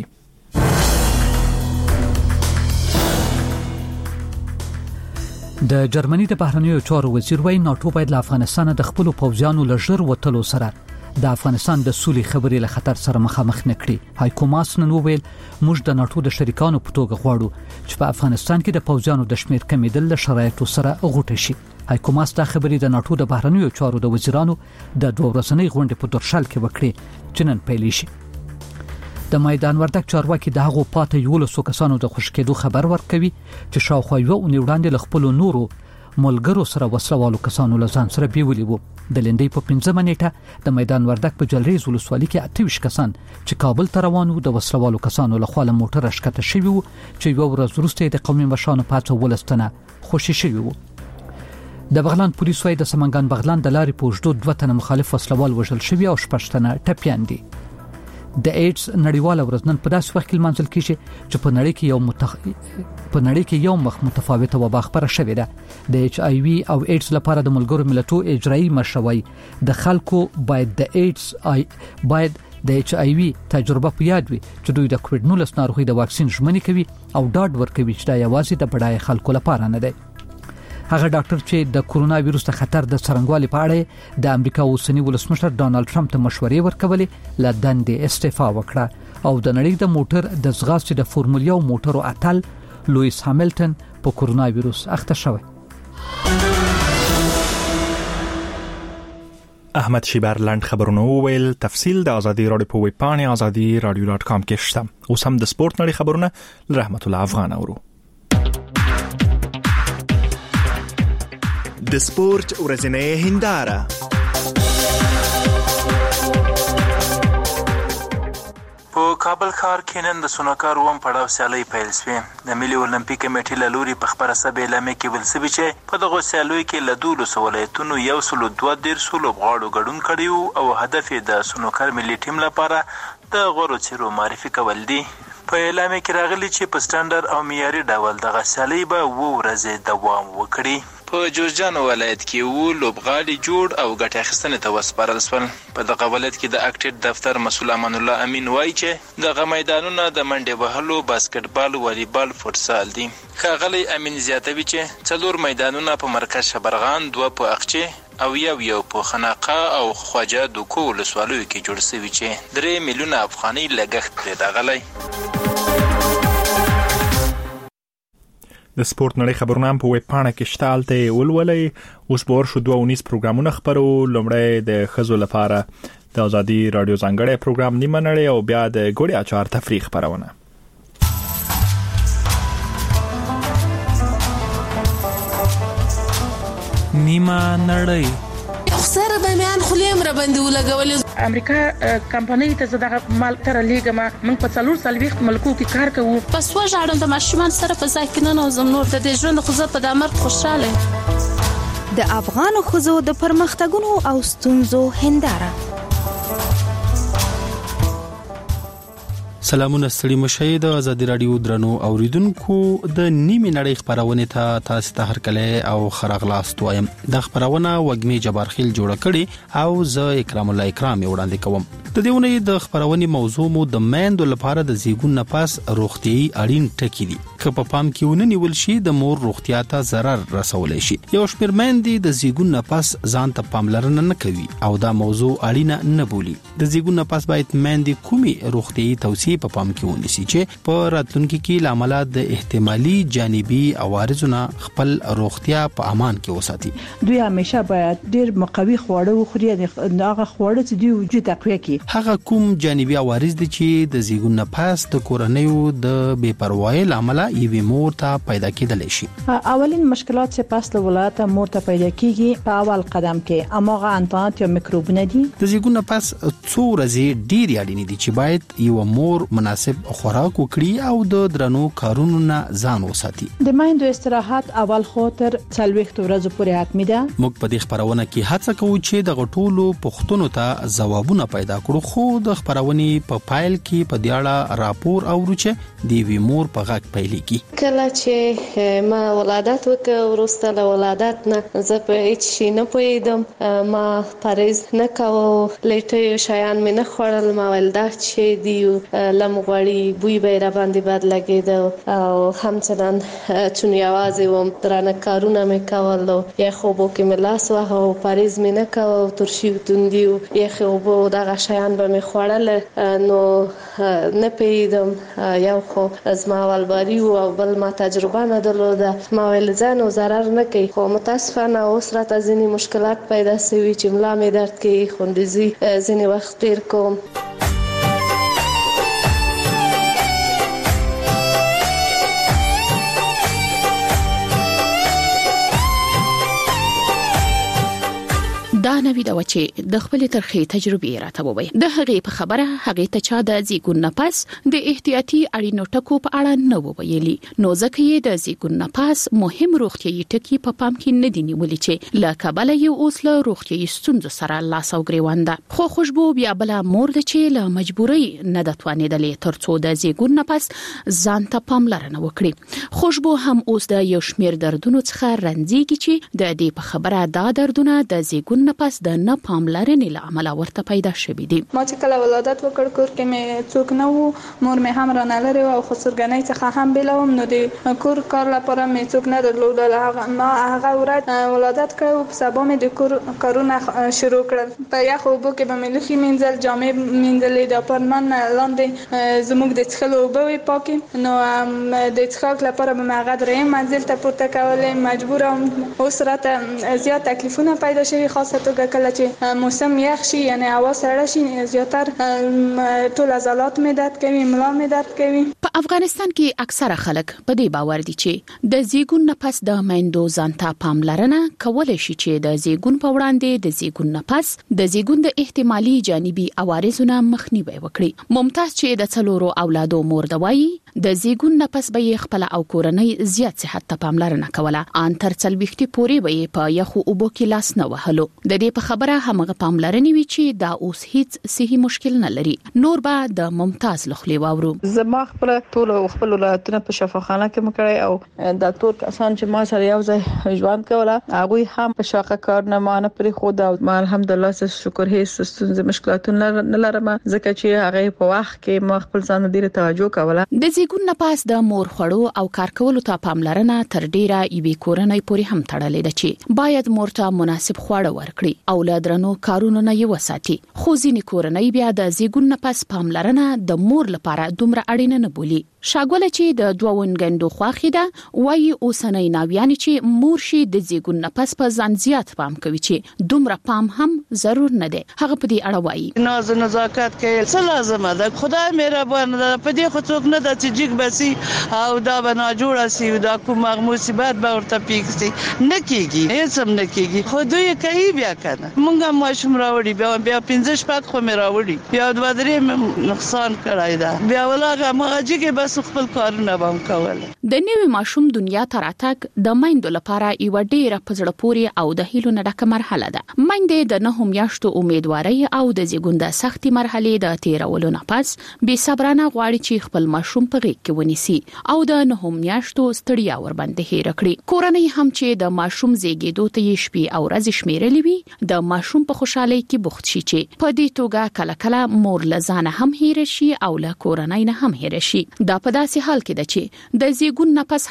د جرمني د بهرنیو چارو وزیر وایي ناتو باید له افغانستان د خپل پوځیانو لژر وټلو سره د افغانستان د سولې خبرې له خطر سره مخامخ نکړي. هایکو ماس نن وویل موږ د ناتو د شریکانو په توګه غواړو چې په افغانستان کې د پوځیانو د شمیر کمیدل له شرایطو سره غوټه شي. هایکو ماس دا خبرې د ناتو د بهرنیو چارو د وزیرانو د دوه ورځنۍ غونډې په درشل کې وکړې چې نن پیل شي. د میدان وردک چارواکي د هغو پاتې یولسو کسانو د خوشکېدو خبر ورکوي چې شاوخوا یو اونۍ وړاندې له خپلو نورو ملګرو سره وسلوالو کسانو له ځان سره بیولي وو. د لندۍ په پنځمه نیټه د میدان وردک په جلریز ولسوالۍ کې اته ویشت کسان چې کابل ته روان وو د وسلوالو کسانو له خوا له موټر ښکته شوي وو چې یوه ورځ وروسته د قومي مشرانو په هڅه ولس تنه خوشي شوي وو. د بغلان پولیس وايي د سمنګان بغلان د لارې په اوږدو دوه تنه مخالف وسلوال وژل شوي او شپږ تنه ټپیان دي. د ایډز نړیواله ورځ نن په داسې وخت کې لمانځل کیږي چې په نړۍ کې یو متخ... په نړۍ کې یو مخ متفاوته وبا خبره شوې ده. د ایچ آی وی او ایډز لپاره د ملګرو ملتونو اجرایی مشروي د خلکو باید د ایډز آی باید د ایچ آی وی تجربه په یاد وي چې دوی د کووډ نولس ناروغي د واکسین ژمنې کوي او ډاډ ورکوي چې دا یوازې د بډای خلکو لپاره نه دی. هغه ډاکټر چې د کورونا وایروس د خطر د څرنګوالي په اړه د امریکا اوسنی ولسمشر ډانلډ ټرمپ ته مشورې ورکولې له دندې استعفا وکړه او د نړۍ د موټر د ځغاستې د فورمول یو موټرو اتل لوئیس هاملټن په کورونا وایروس اخته شوی. احمد شیبر لاند خبرونه وویل. تفصیل د ازادي رادیو په ویب پاڼه ازادي رادیو ډاټ کام کې شته. اوس هم د سپورت نړۍ خبرونه رحمت الله افغان اورو. د سپورت ورځنۍ هنداره. په کابل ښار کې نن د سونوکار اووم پړاو سیالۍ پیل شوې. د ملي اولمپیک کمیټې له لوري په خبره سبا اعلامیه کې ویل شوي چې په دغو سیالیو کې له دولسو ولایتونو یو سل دوه دېرشو لوبغاړو ګډون کړی او هدف یې د سونوکار ملي ټیم لپاره د غوړو څیرو معرفي کول دي. په اعلامیه کې راغلي چې په سټانډرډ او معیاري ډول دغه سیالۍ به اووه ورځې دوام وکړي. په جوزجان ولایت کې وو لوبغاړي جوړ او ګټه اخیستنې ته وسپارل شول. په دغه ولایت کې د اکټیډ دفتر مسؤل امان الله امین وایي چې دغه میدانونه د منډې وهلو، باسکټبال، والیبال، فوټسال دي. ښاغلی امین زیاتوي چې څلور میدانونه په مرکز شبرغان، دوه په اقچې او یو یو په خناقه او خواجه دوکو ولسوالیو کې جوړ شوي چې درې میلیونه افغانۍ لګښت پرې راغلی. د سپورت نړۍ خبرونه هم په ویب پاڼه کې شته، هلته ولولئ. اوس به ورشو دوه اونیز پروګرامونه خپرو. لومړی د ښځو لپاره د ازادي رادیو ځانګړی پروګرام نیمه نړۍ او بیا د ګوړې اچار تفریح خپرونه. نیمه نړۍ سره به میان خلیم را باندې ولګولې. امریکا کمپنۍ ته زداغه مال تر لیګه ما موږ په څلور سالويخت ملکو کې کار کوو. پس وژاړم د ماشومان سره په ځای کې نه نوزم نور د دې ژوند خو زه په دامر خوشاله. د افغان خزو د پرمختګونو او ستونزو هنداره. سلامونه ستړي مشه د ازادي رادیو درنو اوریدونکو د نیمه نړۍ خبرونه ته تاسو ته هرکله او خراغلاست وایم. د خبرونه وګمی جبارخیل جوړ کړي او زه اکرام الله اکرام وړاندې کوم. د دیونه د خبرونه موضوع مو د مېندو لپاره د زیګون نفس روغتيي اړین ټکی دي. که په پام کې ونی ول شي د مور روغتیا ته ضرر رسولای شي. یو شمېر مېندې د زیګون نفس ځان ته پاملرنه نه کوي او دا موضوع اړینه نه بولي. د زیګون نفس باید مېندې کومي روغتيي توصیه په پام کې ونیسي چې په راتلونکي کې لامل د احتمالي جانبي عوارضونو خپل روغتیا په امان کې وساتي. دوی همیشه باید ډېر مقوي خواړه وخوري، هغه خواړه چې دوی وجود تقویه کوي. هغه کوم جانبي عوارض دي چې د زیګون نفس د کورنیو د بے پروايي لامل یوې مور ته پیدا کېدلی شي. اولین مشکلات چې پس له ولادت مور ته پیدا کیږي په اول قدم کې اماغه انتانات یا میکروبونه دي. د زیږون نه پس څو ورځې ډېر اړین دي چې باید یو مور مناسب خوراک وکړي او د درنو کارونو نه ځان وساتي. د مایندو استراحت اول خاطر څلويخت ورځې پورې حتمی ده. موږ په دې خبرونه کې هڅه کوو چې د غټولو پښتنو ته ځوابونه پیدا کړو، خو د خبرونې په پایل کې په دې اړه راپور اورو چې د وی مور په غږ پیلېږي. کله چې ما ولادت وکړ ورسته له ولادت نه زه په هیڅ شي نه پوهېدم، ما پرهیز نه کاوه، لیټه شیان مې نه خوړل، ما ویل دا چې دی لم غوړي بوی به را باندې بد لګېده او همچنان چون یوازې وم درانه کارونه مې کول، یا خوبو کې مې لاس واهه او پرهیز مې نه کاوه، ترشي و توندي و یخ اوبه دغه شیان به مې خوړل، نو نه پوهېدم. یو خو زما اولباري و او بل ما تجربه نه درلوده، ما ویل ځان و ضرر نه کوي، خو متاسفانه اوس راته ځینې مشکلات پیدا شوي چې ملا مې درد کوي، خوندزي ځینې وخت ډېر کوم. دا نوې دا چې د خپل ترخې تجربې راته ووي. د هغې په خبره هغې ته چا د زیږون نه پس د احتیاطي اړینو ټکو په اړه نه وویلي، نو ځکه یې د زیږون نه پس مهم روغتیايي ټکي په پام کې نه دي نیولي چې له کبله یې اوس له روغتیايي ستونزو سره لاس او ګریوان ده. خو خوشبو بیا بل مور ده چې له مجبورۍ نه د توانېدلې ترڅو د زیږون نه پس ځان ته پاملرنه وکړي. خوشبو هم اوس د یو شمیر دردونو څخه رنځيږي چې د دې په خبره دا دردونه د زیږون پس د نه پاملرنې له امله ورته پیدا شوي دي. ما چې کله ولادت وکړ کور کې مې څوک نه وو، مور مې هم را نه لري او خسرګنۍ څخه هم بیلوم، نو د کور کار لپاره مې څوک نه درلودل. ما هغه ورځ ولادت کړو، په سبا مې د کور کارونه شروع کړل. په یخ اوبو کې به مې لوښي مینځل، جامې مینځلې، د اپارتمان لاندې زموږ د څښلو اوبه وې پاکې، نو د څښاک لپاره به مې هغه درېیم منزل ته پورته کولې. مجبوره ام اوس راته زیات تکلیفونه پیدا شوي، خاصه توګه کله چې موسم یخ شي، یعنی هوا سړه شي، زیاتر ټول عضلات مې درد کوي، ملا مې درد کوي. په افغانستان کې اکثره خلک په دې باور دي چې د زیږون نه پس د میندو ځان ته پاملرنه کولای شي چې د زیږون په وړاندې د زیږون نه پس د زیږون د احتمالي جانبي عوارضونو مخنیوي وکړي. ممتاز چې د څلورو اولادو مور دوایي د زیږون نه پس به خپل او کورنۍ زیات صحت ته پاملرنه کوله، ان تر څلويختي پورې به په یخو اوبو کې لاس نه وهلو. د دې په خبره همغه پاملرنې وی چې دا اوس هیڅ صحي مشکل نه لري. نور به د ممتاز لخلي واورو. زما خپل ټول خپل ولادتونه په شفاخانه کې مکړی او ډاکټر کسان چې ما سره یو ځای ژوند کوله هغه هم په شاقه کار نه مانه پرې خو دا ما الحمدلله شکر هیڅ ستونزې مشکلاتونه نه لرم، ځکه چې هغه په وخت کې ما خپل ځان ډیره توجه کوله. د زیږون نه پاس د مور خوړو او کار کولو ته پاملرنه تر ډیره یوې کورنۍ پورې هم تړلې ده چې باید مور ته مناسب خواړه ورکړي او له درنو کارونو نه یې وساتي. خو ځینې کورنۍ بیا د زیږون نه پس پاملرنه د مور لپاره دومره اړینه نه بولي. شاګوله چې د دوه ونګندو خواخې ده وایي اوسنۍ ناویانې چې مور شي د زیږون نه پس په ځان زیات پام کوي چې دومره پام هم ضرور نه دی. هغه په دې اړه وایي ناز نزاکت کې څه لازمه ده، خدای مهربان ده، په دې خو څوک نه ده چې جګ بسي او دا بنا جوړه سي او دا کوم مصیبت به ورته پیښ سي، نه کیږي، هیڅ هم نه کیږي. خو دوی کوي بیا کنه مونږه ماشوم راوړي، بیا بیا پنځه شپږ خو مې راوړي، بیا دوه درې نقصان کړای دا، بیا ولاغه مغه چې بس خپل کارونه بم کول. د نوې ماشوم دنیا ته راتګ د میندو لپاره یو ډیره پزړه پوري او د هیلو نه ډکه مرحله ده. میندې د نهم میاشتو امیدواري او د زیږون د سختي مرحلې د تیرولو نه پس بې صبرانه غواړي چې خپل ماشوم په غېږ کې ونیسي او د نهم میاشتو ستړیا ور باندې هېر کړي. کورنۍ هم چې د ماشوم زیږیدو ته یې شپې او ورځې شمیرلې وي د ماشوم په خوشحالۍ کې بوخت شي چې په دې توګه کله کله مور لزانه هم هېر شي او له کورنۍ نه هم هېر شي. دا په داسې حال کې ده چې د زیږون نه پس هم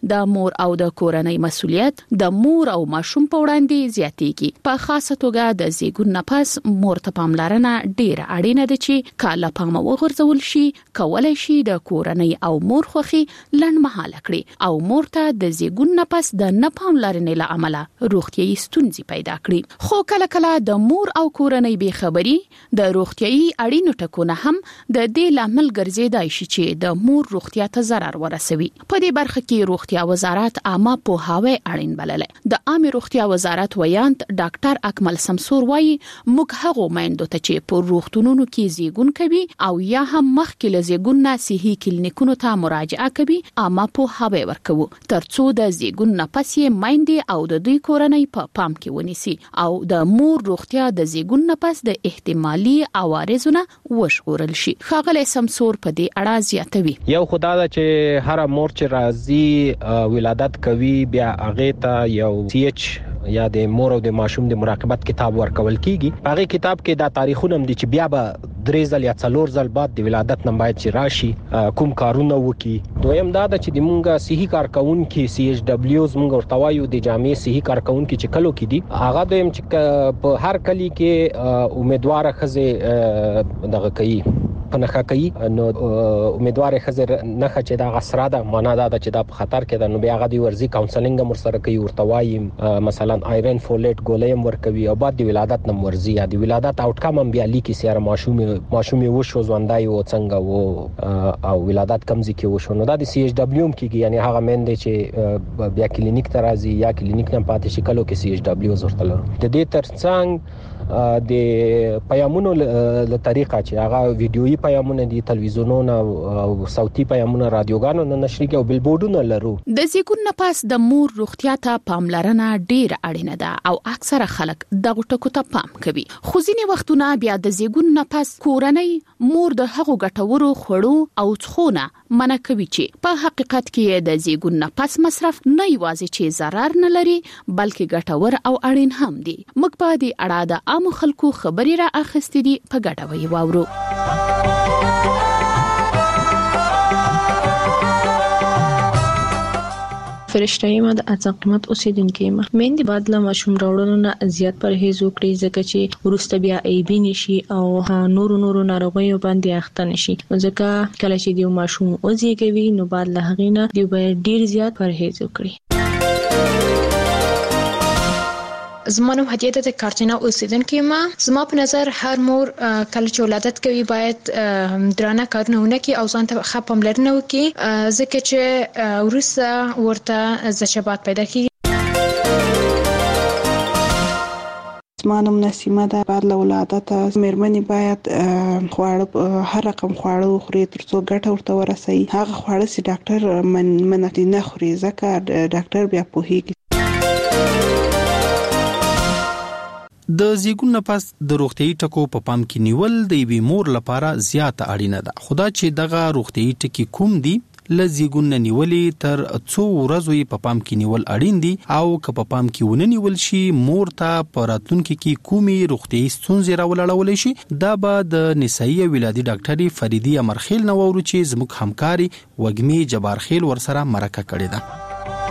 د مور او د کورنۍ مسؤلیت د مور او ماشوم په وړاندې زیاتېږي. په خاصه توګه د زیږون نه پس مور ته پاملرنه ډیره اړینه ده چې کله پام وغورځول شي کولای شي د کورنۍ او مور خوخي لنډمهاله کړي او مور ته د زیږون نه پس د نه پاملرنې له امله روغتيایي ستونزې پیدا کړي. خو کله کله د مور او کورنۍ بې خبري د روغتيایي اړینو ټکونه هم د دې لامل ګرځیدای شي چې د مور روغتیا ته ضرر ورسوي. په دې برخه کې روغتیا وزارت عامه پوهاوی اړین بلل. د عامه روغتیا وزارت ویاند ډاکټر اکمل سمسور وایي موږ هغه مېندو ته چې په روغتونونو کې زیږون کوي او یا هم مخکې له زیږون نه صحي کلینیکونو ته مراجعه کوي عامه پوهاوی ورکوي ترڅو د زیږون نه پس یې مېندې او د دوی کورنۍ په پام کې ونیسي او د مور روغتیا د زیږون نه پس د احتمالي عوارضونو وشغورل شي. ښاغلی سمسور په دې اړه زیاتوي. یو خدای دا چې هر مور چې راځي ولادت کوي بیا هغه ته یو سی ایچ یا د مور او د ماشوم د مراقبت کتاب ورکول کیږي. هغه کتاب کې دا تاریخونه هم دي چې بیا به درې ځل یا څلور ځل بعد د ولادت نه باید چې راشي کوم کارونه وکي. دویم دا د چې د مونږه صحي کارکونکو سی ایچ ډبلیوز مونږ ورته وایو د جامع صحي کارکونکو چې کلو کې دي هغه دویم چې په هر کلی کې امیدوار خزه دغه کوي پنهخه کوي نو امیدوار خزر نه چې دا غسره ده معنا دا چې دا په خطر کې ده نو بیا غدي ورزي کاونسلینګ مر سره کوي ورته وایي مثلا آیرن فولیټ ګولیم ورکوي او بعد د ولادت نم ورزي یا د ولادت آوټکم هم بیا لیکي سره ماشوم ماشوم وشو ځوندای او څنګه وو او ولادت کمزې کې وشو نو دا د سی ایچ ډبلیو م کېږي یعنی هغه مند چې بیا کلینیک ته راځي یا کلینیک نه پاتې شي کلو کې سی ایچ ډبلیو ورته لرو. د دې ترڅنګ د پیامونو له طریقه چې هغه ویډیويي پیامونه دي تلویزیونونو او صوتي پیامونه رادیوګانو نه نشريږي او بلبورډونه لرو. د زیږون نه پس د مور روغتیا ته پاملرنه ډیره اړینه ده او اکثره خلک دغه ټکو ته پام کوي. خو ځینې وختونه بیا د زیږون نه پس کورنۍ مور د هغو ګټورو خوړو او څخونه منع کوي چې په حقیقت کې د زیږون نه پس مصرف نه یوازې چې ضرر نه لري بلکې ګټور او اړین هم دي. موږ په دې اړه د عامو خلکو خبري را اخستې دي په ګډه وی واورو. فرشته یم د اڅقمت اوسیدونکو یم مېندې باید له ماشوم راوړلو نه زیات پرهیز وکړي ځکه چې ورسته بیا ای بي نشي او نورو نورو ناروغیو باندې اخته نشي ځکه کله چې د ماشوم وزيږوي نو باید له هغې نه دی باید ډیر زیات پرهیز وکړي. زما نوم هدیه ده د کارتینا اوسیدونکو یم. زما په نظر هر مور کله چې ولادت کوي باید درانه کارونه ونه کړي او ځان ته ښه پاملرنه وکړي ځکه چې وروسته ورته زچبات پیدا کیږي. زما نوم نسیمه ده. بعد له ولادت مېرمنې باید خواړه هر رقم خواړه وخوري ترڅو ګټه ورته ورسوي. هغه خواړه چې ډاکټر من منع نه خوري ځکه ډاکټر بیا پوهیږي. د زیږون نه پس د روغتيایي ټکو په پام کې نیول د یوې مور لپاره زیاته اړینه ده. خدا چې دغه روغتيایي ټکي کوم دي ل زیږون نه نیولې تر څو ورځې په پام کې نیول اړین دي او که په پام کې ونه نیول شي مور ته په راتلونکي کې کومي روغتيایي ستونزې راولړول شي. دا به د نسایي ولادي ډاکټري فریدي امرخیل نو ورو چې زموږ همکاري وګمي جبارخیل ورسره مرکه کړې ده.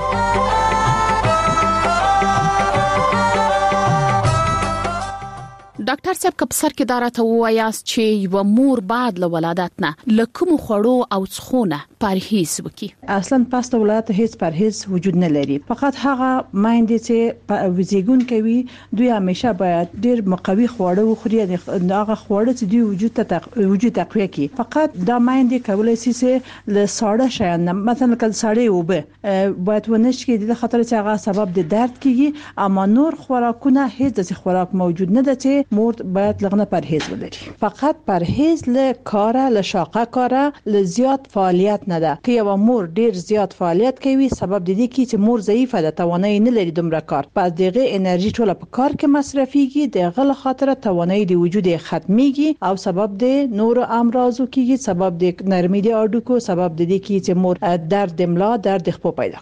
ډاکټر صاحب کپ سر کې دارته وایاست چې یو مور بعد له ولادت نه لکه خوړو او څخونه پرهیز وکي. اصلا پس د ولادت هیڅ پرهیز وجود نه لري. فقط هغه مایندې چې په وزیګون کوي دوی همیشه باید ډیر مقوي خواړه وخوري هغه خواړه چې دوی وجود ته وجود تقویه کوي. فقط دا مایندې کولای شي چې له ساړه شیان مثلا کله ساړه وبه باید ونش کې د خطر چې هغه سبب د درد کیږي اما نور خوراکونه هیڅ د خوراک موجود نه ده چې مور باید لغنه پرهیز ولري. فقط پرهیز له کاره له شاقه کاره له زیات فعالیت نه ده. که یو مور ډیر زیات فعالیت کوي سبب د دې کې چې مور ضعیفه ده توانایي نه لري دومره کار پس دغه انرژي ټوله په کار کې مصرفيږي دغه له خاطر توانایي د وجود ختميږي او سبب د نور امراضو کېږي سبب د نرمۍ د اډوکو سبب د دې کې چې مور درد ملا درد خپو پیدا کوي.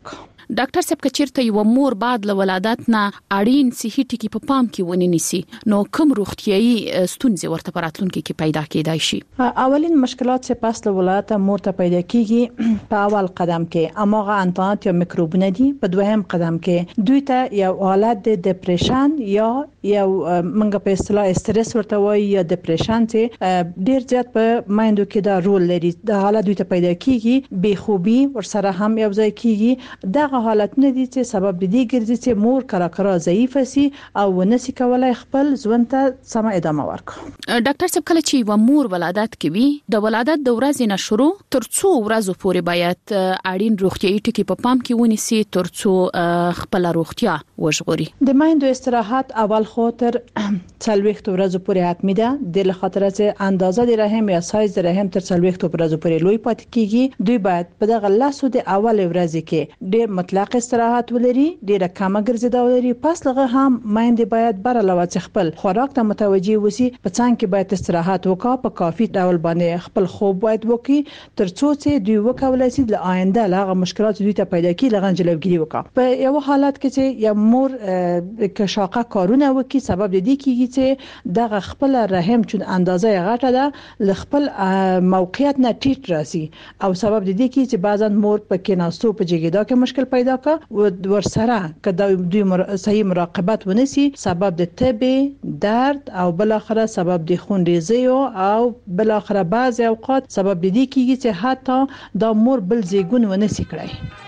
ډاکټر صاحب کچیرته یو مور بعد له ولادت نه اړین صحي ټکي په پام کې ونی نسی نو کوم روغتيایي ستونزې ورته پراتلونکو کې پیدا کېدای شي؟ اولین مشکلات چې پس له ولادت مور ته پیدا کیږي په اول قدم کې اماغه انتانات یا میکروبونه دي، په دویم قدم کې دوی ته یو حالت د ډیپریشن یا یو منګه په اصطلاح استرس ورته وایي یا ډیپریشن چې ډیر زیات په مایندو کې دا رول لري. دا حالت دوی ته پیدا کیږي، بې خوبي ورسره هم یو ځای کیږي. دغه حالتونه دي چې سبب د دې ګرځي چې مور کرا کرا ضعیف سي او ونسي کولای خپل ژوند ته سم ادامه ورکړي. ډاکټر صاحب کله چې و مور ولادت کوي د ولادت د ورځې نه شروع تر څو ورځې پورې باید اړین روغتيایي ټکي په پام کې ونیسي تر څو خپل روغتیا وژغوري. د مایندو استراحت اول خو تر څلوېښت ورځې پورې حتمی ده، د لخاطر چې اندازه د رحم یا سایز د رحم تر څلوېښت ورځې پورې لوی پاتې کیږي. دوی باید په دغه لاسو د اول ورځې کې ډېر مطلق استراحت ولري، ډېر کم ګرځیدا ولري. پس لغه هم مایندې باید بر علاوه خپل خوراک ته متوجي وسی، په څنګه کې باید استراحت وکړي، په کافي ډول باندې خپل خوب باید وکړي تر څو چې دوی وکولای شي د آینده لغه مشکلات دوی ته پیدا کیږي لغه جلوګیری وکړي. په یو حالت کې چې یو مور کې شاقه کارونه وکړي سبب د دې کیږي چې دغه خپل رحم چون اندازه غټه ده ل خپل موقعیت نه ټیټ راسي او سبب د دې کیږي چې بعضن مور په کې ناستو په جګیدا کې مشکل پیدا کا ور سره کدا دوی مر... صحیح مراقبت ونسی سبب د تبه درد او بل اخره سبب د خونریزي او بل اخره بعض اوقات سبب د دې کیږي چې حتی د مور بل زیګون ونسی کړای.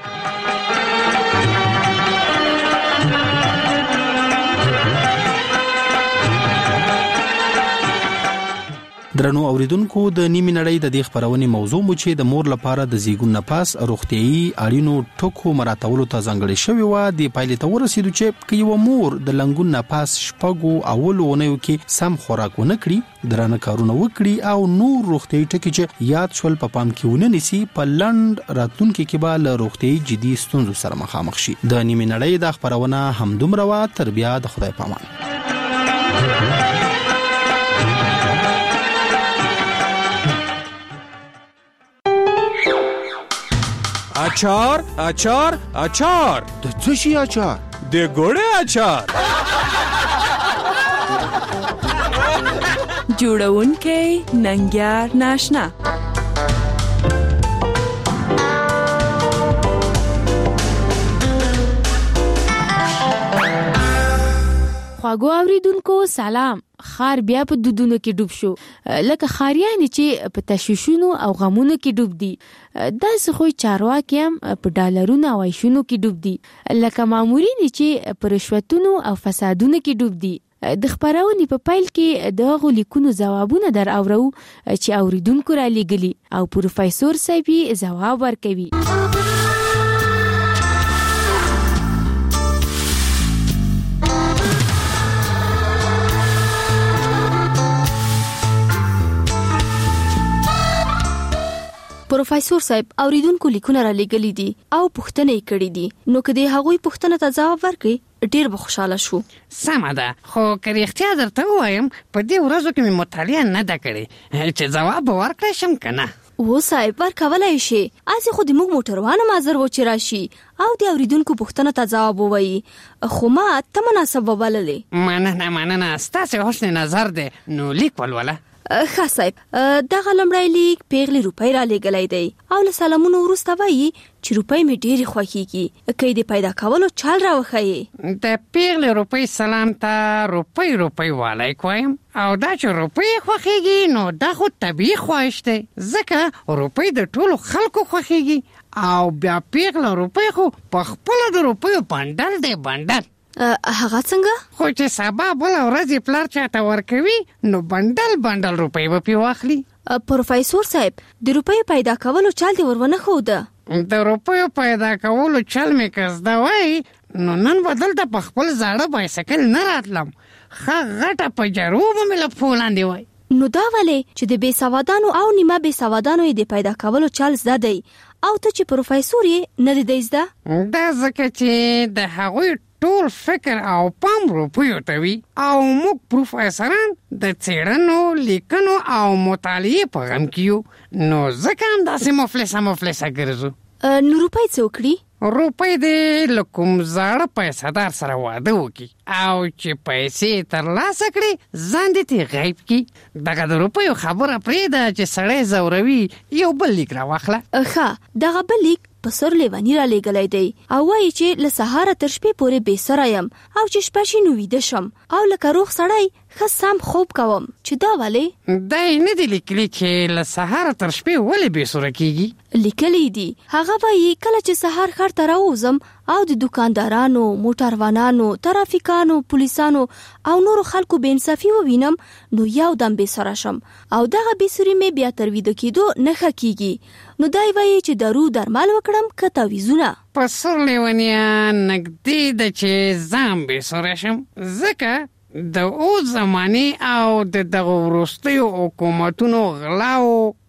درنو اوریدونکو د نیمه نړۍ د دې خبرونې موضوع مو چې د مور لپاره د زیګون نفاس روغتيایي اړینو ټکو مراتبو ته ځانګړي شوی و د پایلې ته ورسېدو چې کيو مور د لنګون نفاس شپږو اولونه کې سم خوراکونه کړی، درانه کارونه وکړي او نور روغتيایي ټکي چې یاد شول په پام کې ونه نسی په لند راتلونکو کې به له روغتيایي جدي ستونزو سره مخامخ شي. د نیمه نړۍ د خبرونه همدومره و. تر بیا د خدای پامان. اچار اچار اچار د څه شي اچار؟ د ګوړې اچار. جوړونکې ننګیار ناشنا. خواږو اوریدونکو سلام. خار بیا په دودونو کې ډوب شو لکه خاریان چې په تشویشونو او غمونو کې ډوب دي. داسې خو چارواکي هم په ډالرونو او عیشونو کې ډوب دي لکه مامورین چې په رشوتونو او فسادونو کې ډوب دي. د خبرونې په پایل کې د لیکونو ځوابونه در اورو چې اوریدونکو را لګلی او پروفیسور صاحب ځواب ورکوي. پروفیسور صاحب اوریدونکو لیکونه را لګلی دي او پوښتنه یې کړې دي نو کدی هغوی پوښتنه ته ځواب ورکړي ډیر به خوشاله شو. سمه ده خو که رښتیا درته ووایم په دې ورځو کې مې مطالعه نه ده کړې چې ځواب به ورکړی شم که نه. و صاحب ورکولای شي اسې خو د موږ موټروانو مازر و چې راشي او د اوریدونکو پوښتنه ته ځواب ووایي خو ما ته مناسب وبللې. مننه مننه ستاسې حسن نظر دی نو لیک ولوله. ښه صاحب دغه لومړی لیک پیغلې روپۍ را لېږلی دی او له سلامونو وروسته وایي چې روپۍ مې ډېرې خوښېږي که یې د پیدا کولو چل راوښیې. د پیغلې روپۍ سلام ته روپۍ روپۍ والی کویم او دا چې روپۍ خوښېږي نو دا خو طبیعي خواهش دی ځکه روپۍ د ټولو خلکو خوښېږي او بیا پیغله روپۍ خو په خپله د روپیو بنډل دی بنډل. هغه څنګه؟ خو چې سبا بل ورځ پلار چاته ورکوي نو بنډل بنډل روپۍ به پې واخلي. پروفیسور صاحب د روپیو پیدا کولو چل دې ورونه ښوده؟ د روپیو پیدا کولو چل مې که زده وای نو نن به دلته په خپل زاړه بایسکل نه راتلم ښه غټه په جرو به مې له پښو لاندې وای. نو دا ولې چې د بې سوادانو او نیمه بې سوادانو یې د پیدا کولو چل زده دی او ته چې پروفیسور یې نه دی زده؟ دا ځکه چې د هغوی ټول فکر او پام روپیو ته وي او موږ پروفیسوران د څېړنو لیکنو او مطالعې په غم کې یو نو ځکه همداسې مفلسه مفلسه ګرځو. نو روپۍ څه وکړي؟ روپۍ دې له کوم زاړه پیسهدار سره واده وکړي او چې پیسې ترلاسه کړي ځان دې ترې غیب کړي. دغه د روپیو خبره پرېږده چې سړی ځوروي، یو بل لیک راواخله. ښه، دغه بل لیک په سر لیوانی را لېږلی دی او وایي چې له سهاره تر شپې پورې بې سره یم او چې شپه شي نو ویده شم او لکه روغ سړی ښه سم خوب کوم. چې دا ولې؟ دا یې نه دي لیکلي چې له سهاره تر شپې ولې بې سره کېږي. لیکلی دي. هغه وایي کله چې سهار ښار ته راووځم او د دکاندارانو، موټروانانو، ترافیکانو، پولیسانو او نورو خلکو بې انصافي ووینم نو یو دم بې سره شم او دغه بې سري مې بیا تر ویده کېدو نه ښه کېږي. نو دی وایي چې دارو درمل وکړم که تعویضونه. په سر لیونیه نږدې ده چې ځان بې سره شم، ځکه د اوس زمانې او د دغه وروستیو حکومتونو غلاو،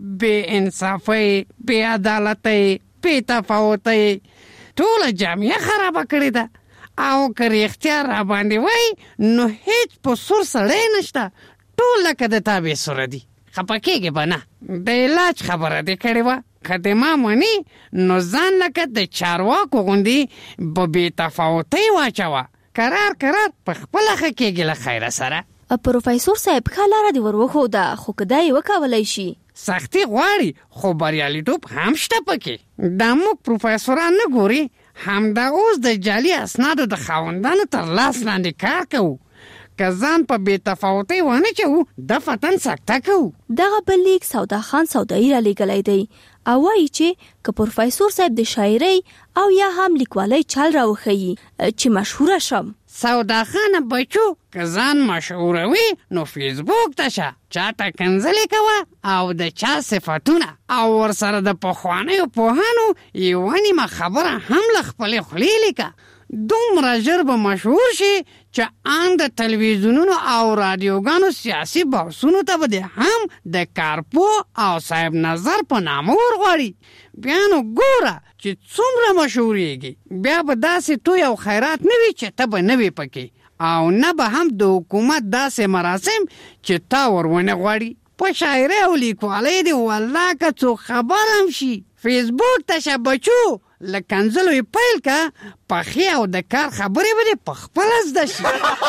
بې انصافۍ، بې عدالتۍ، بې تفاوتۍ ټوله جامعه خرابه کړې ده او که رښتیا را باندې وای نو هیڅ په سور سړی نشته، ټول لکه د تا بې سره دي. خفه کېږې به نه، د علاج خبره دې کړې وه، که د ما مني نو ځان لکه د چارواکو غوندې به بې تفاوتۍ واچوه، قرار قرار په خپله ښه کېږي له خیره سره. پروفیسور صاحب ښه لاره دې ور وښوده، خو که دا یې وکولی شي. سختي غواړي خو بریالیتوب هم شته پکې. دا موږ پروفیسوران نه ګوري، همدا اوس د جعلي اسنادو د خاوندانو تر لاس لاندې کار کوو. که ځان په بې تفاوتۍ ونه چوو د فتن سکته کوو. دغه بل لیک سودا خان سودایي را لیږلی دی او وایي چې که پروفیسور صاحب د شاعرۍ او یا هم لیکوالۍ چل را وښیي چې مشهوره شم. سودا خان بچو که ځان مشهوروي نو فیسبوک ته شه، چاته کنځلې کوه او د چا صفتونه او ورسره د پخوانیو پوهانو یوه نیمه خبره هم له خپلې خولې لیکه. دومره ژر به مشهور شي چې ان د تلویزیونونو او رادیوګانو سیاسي بحثونو ته به د هم د کارپو او صاحب نظر په نامه ورغواړي. بیا نو ګوره چې څومره مشهورېږي، بیا به داسې توی او خیرات نه وي چې ته به نه وي پکې او نه به هم د حکومت داسې مراسم چې تا ور ونه غواړي. په شاعرۍ او لیکوالۍ دې والله که څوک خبر هم شي، فیسبوک ته شه بچو، له کنځلو یې پیل که، پخې او د کار خبرې به دې په خپله زده شي.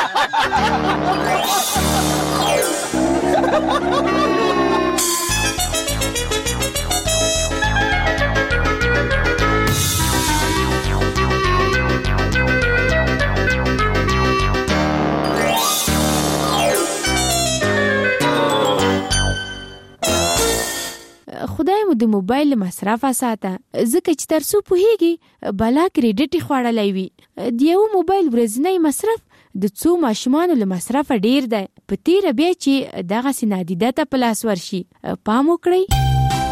خدای مو د موبایل مصرف ساته، ځکه چې تر څو پوهیږي بلا کریډټ خوړلای وي. د یو موبایل ورځنی مصرف د څو ماشومانو له مصرف ډیر دی. په تیره بیا چې دغه سنادیده ته په لاس ورشي پام وکړئ.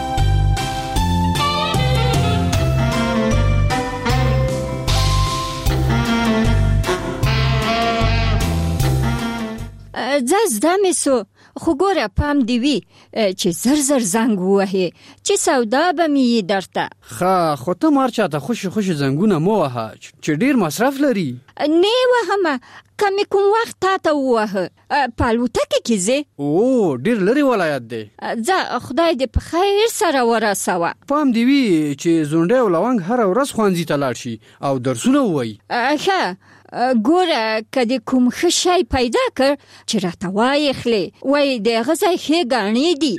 ځه زده مې سو، خو ګوره پام دې وي چې زر زر زنګ ووهې چې سودا به مې یې درته. ښه، خو ته مار چاته خوشې خوشې زنګونه مه وهه چې ډېر مصرف لري. نه وهمه، که مې کوم وخت تا ته ووهه. په الوتکې کې ځې؟ او ډېر لرې ولایت دی. ځه، خدای دې په خیر سره ورسوه. پام دې وي چې زونډی او لونګ هره ورځ ښوونځي ته لاړ شي او درسونه ووایي. ښه، ګوره که دې کوم ښه شی پیدا کړ چې راته وایې خلې، وایي د هغه ځای ښې ګاڼې دي.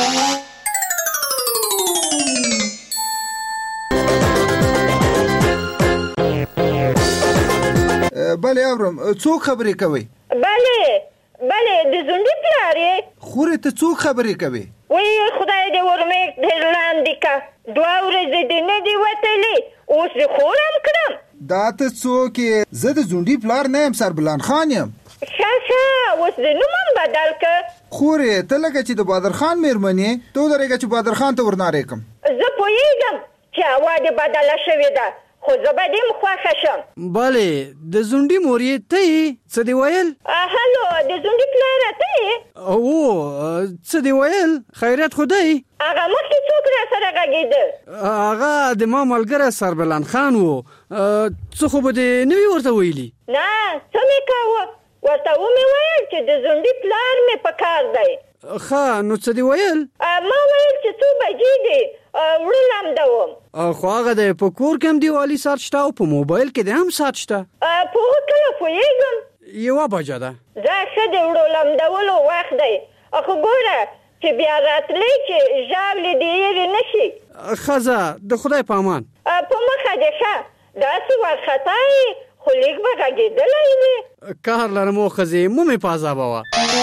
بله اورم، څوک خبرې کوي؟ بله بله، د زونډي پلار یې. خورې ته څوک خبرې کوي؟ وایي خدای دې ورمېږ ډېر لاندې که، دوه ورځې دې نه دي وتلې، اوس دې خورم کړم. دا ته څوک یې؟ زه د زونډي پلار نه یم، سربلان خان یم. ښه ښه، اوس د نوم هم بدل که. خورې ته لکه چې د بادر خان مېرمن یې، ته ودرېږه چې بادر خان ته ورنارې کړم. زه پوهېږم چې هوا دې بدله شوې ده، خو زه به دې خوښه شم. بله، د زونډي مور یې ته یې؟ څه دې ویل؟ هلو، د زونډي پلاره ته یې؟ او څه دې ویل؟ خیریت خو دی؟ هغه مخکې څوک را سره غږېده؟ هغه د ما ملګری سربلان خان و. څه خو به دې نه وي ورته ویلي؟ نه، څه مې کاوه، ورته ومې ویل چې د زونډي پلار مې په کار دی. ښه، نو څه دې ویل؟ ما ویل چې څو بجې دي وړه لمدوم. خو هغه د په کور کې هم دیوالي ساعت شته او په موبایل کې د هم ساعت شته. په هغه کله پوهېږم. یوه بجه ده. دا ښه د وړو لمدولو وخت دی. خو ګوره چې بیا راتلی چې ژاولې دې هېرې نه شي. ښځه د خدای په امان. په مخه دې ښه. داسې وارخطا یې خو لیک به غږېدلی وي. کار لرم او ښځې مو مې په عذابوه.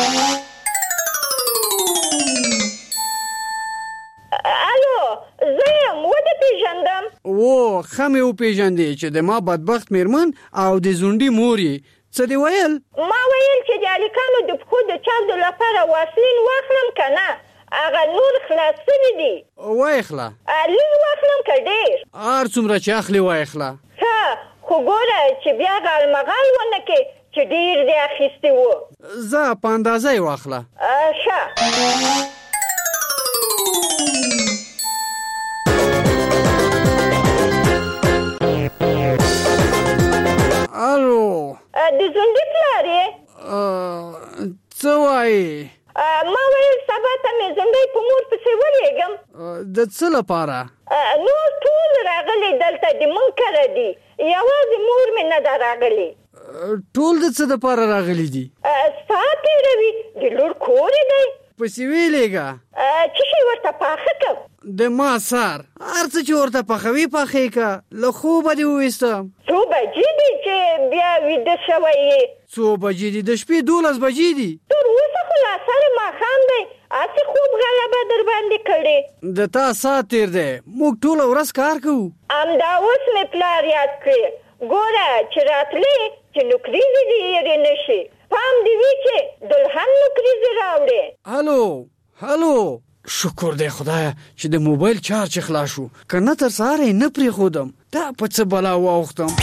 الو زه یم ودې پېژندم. او ښه مې وپېژندې چې د ما بدبخت مېرمن او د زونډي مور یې. څه دې ویل؟ ما ویل چې د هلکانو د پښو د چاودو لپاره واسلین واخلم که نه هغه نور خلاص شوي دي. وایخله. لږ واخلم که ډېر؟ هر څومره چې اخلي وایخله. ښه خو ګوره چې بیا غالمغال ونه کړې چې ډېر دې اخیستي وو. زه په اندازه یې واخله. ښه. الو د زونډي پلار یې؟ څه وایې؟ ما ویل سبا ته مې زونډی په مور پسې ولېږم. د څه لپاره؟ نور ټول راغلي دلته د موږ کره دي یوازې مور مې نه ده راغلې. ټول د څه دپاره راغلي دي؟ ستا تېروي د لور کور یې دی. پسې ویلېږه. څه شی ورته پاخه کړم؟ د ما سر هر څه چې ورته پخوي پخې که له خوبه دې وویستم. څو بجې دي چې بیا ویده شوی یې؟ څو بجې دي؟ د شپې دولس بجې دي. تر اوسه خو لا سره ماښام دی هسې خوب غلبه در باندې کړې. د تا ساعت تېر دی موږ ټوله ورځ کار کوو. همدا اوس مې پلار یاد کړې. ګوره چې راتلې چې نوکریزې دې هېرې نه شي. پام دې وي چې دلهن نوکریزې راوړې. هلو هلو شکر دی خدایه چې د موبایل چارج خلاص شو که نه تر سهاره یې نه پرېښودم. دا په څه بلا واوښتم.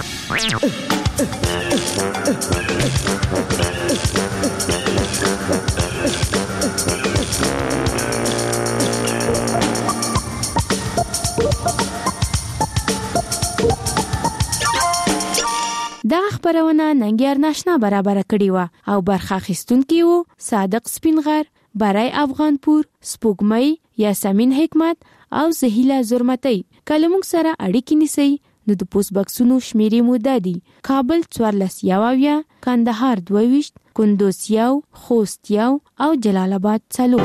دا خبرونه ننګیار ناشنا برابر کړی و او برخه اخیستونکي وو صادق سپینغر، برای افغانپور، سپوږمۍ، یاسمین حکمت او زهیله زرمتۍ. کله موږ سره اړیکې نیسئ نو د پوسټ بکسونو شمیرې مو دا دي: کابل څوارلس یواویا، کندهار دوه ویشت، کندوز یو، خوست یو او جلال آباد څلور.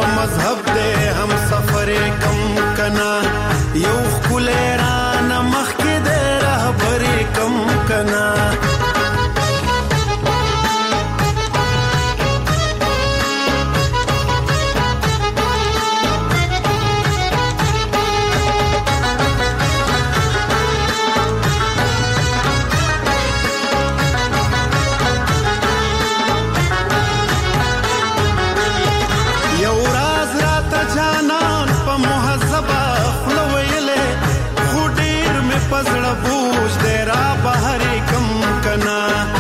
په مذهب دې هم سفر کم کنا یو خلران مخ کې دې رهبر کم کنا پزړه بوج دې را بهر کم کنا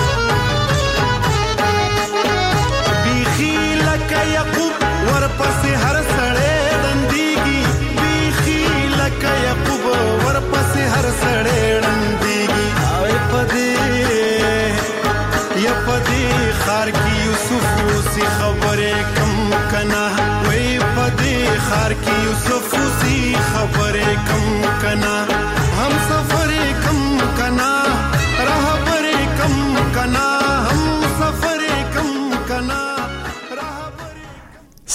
بیخي لکه یعقوب ورپسې هر سړی دندېږي بیخي لکه یعقوب ورپسې هر سړی دندېږي او پدې یا پدې خار کې یوسف اوسې خبرې کم کنا وای پدې خار کې یوسف اوسې خبرې کم کنا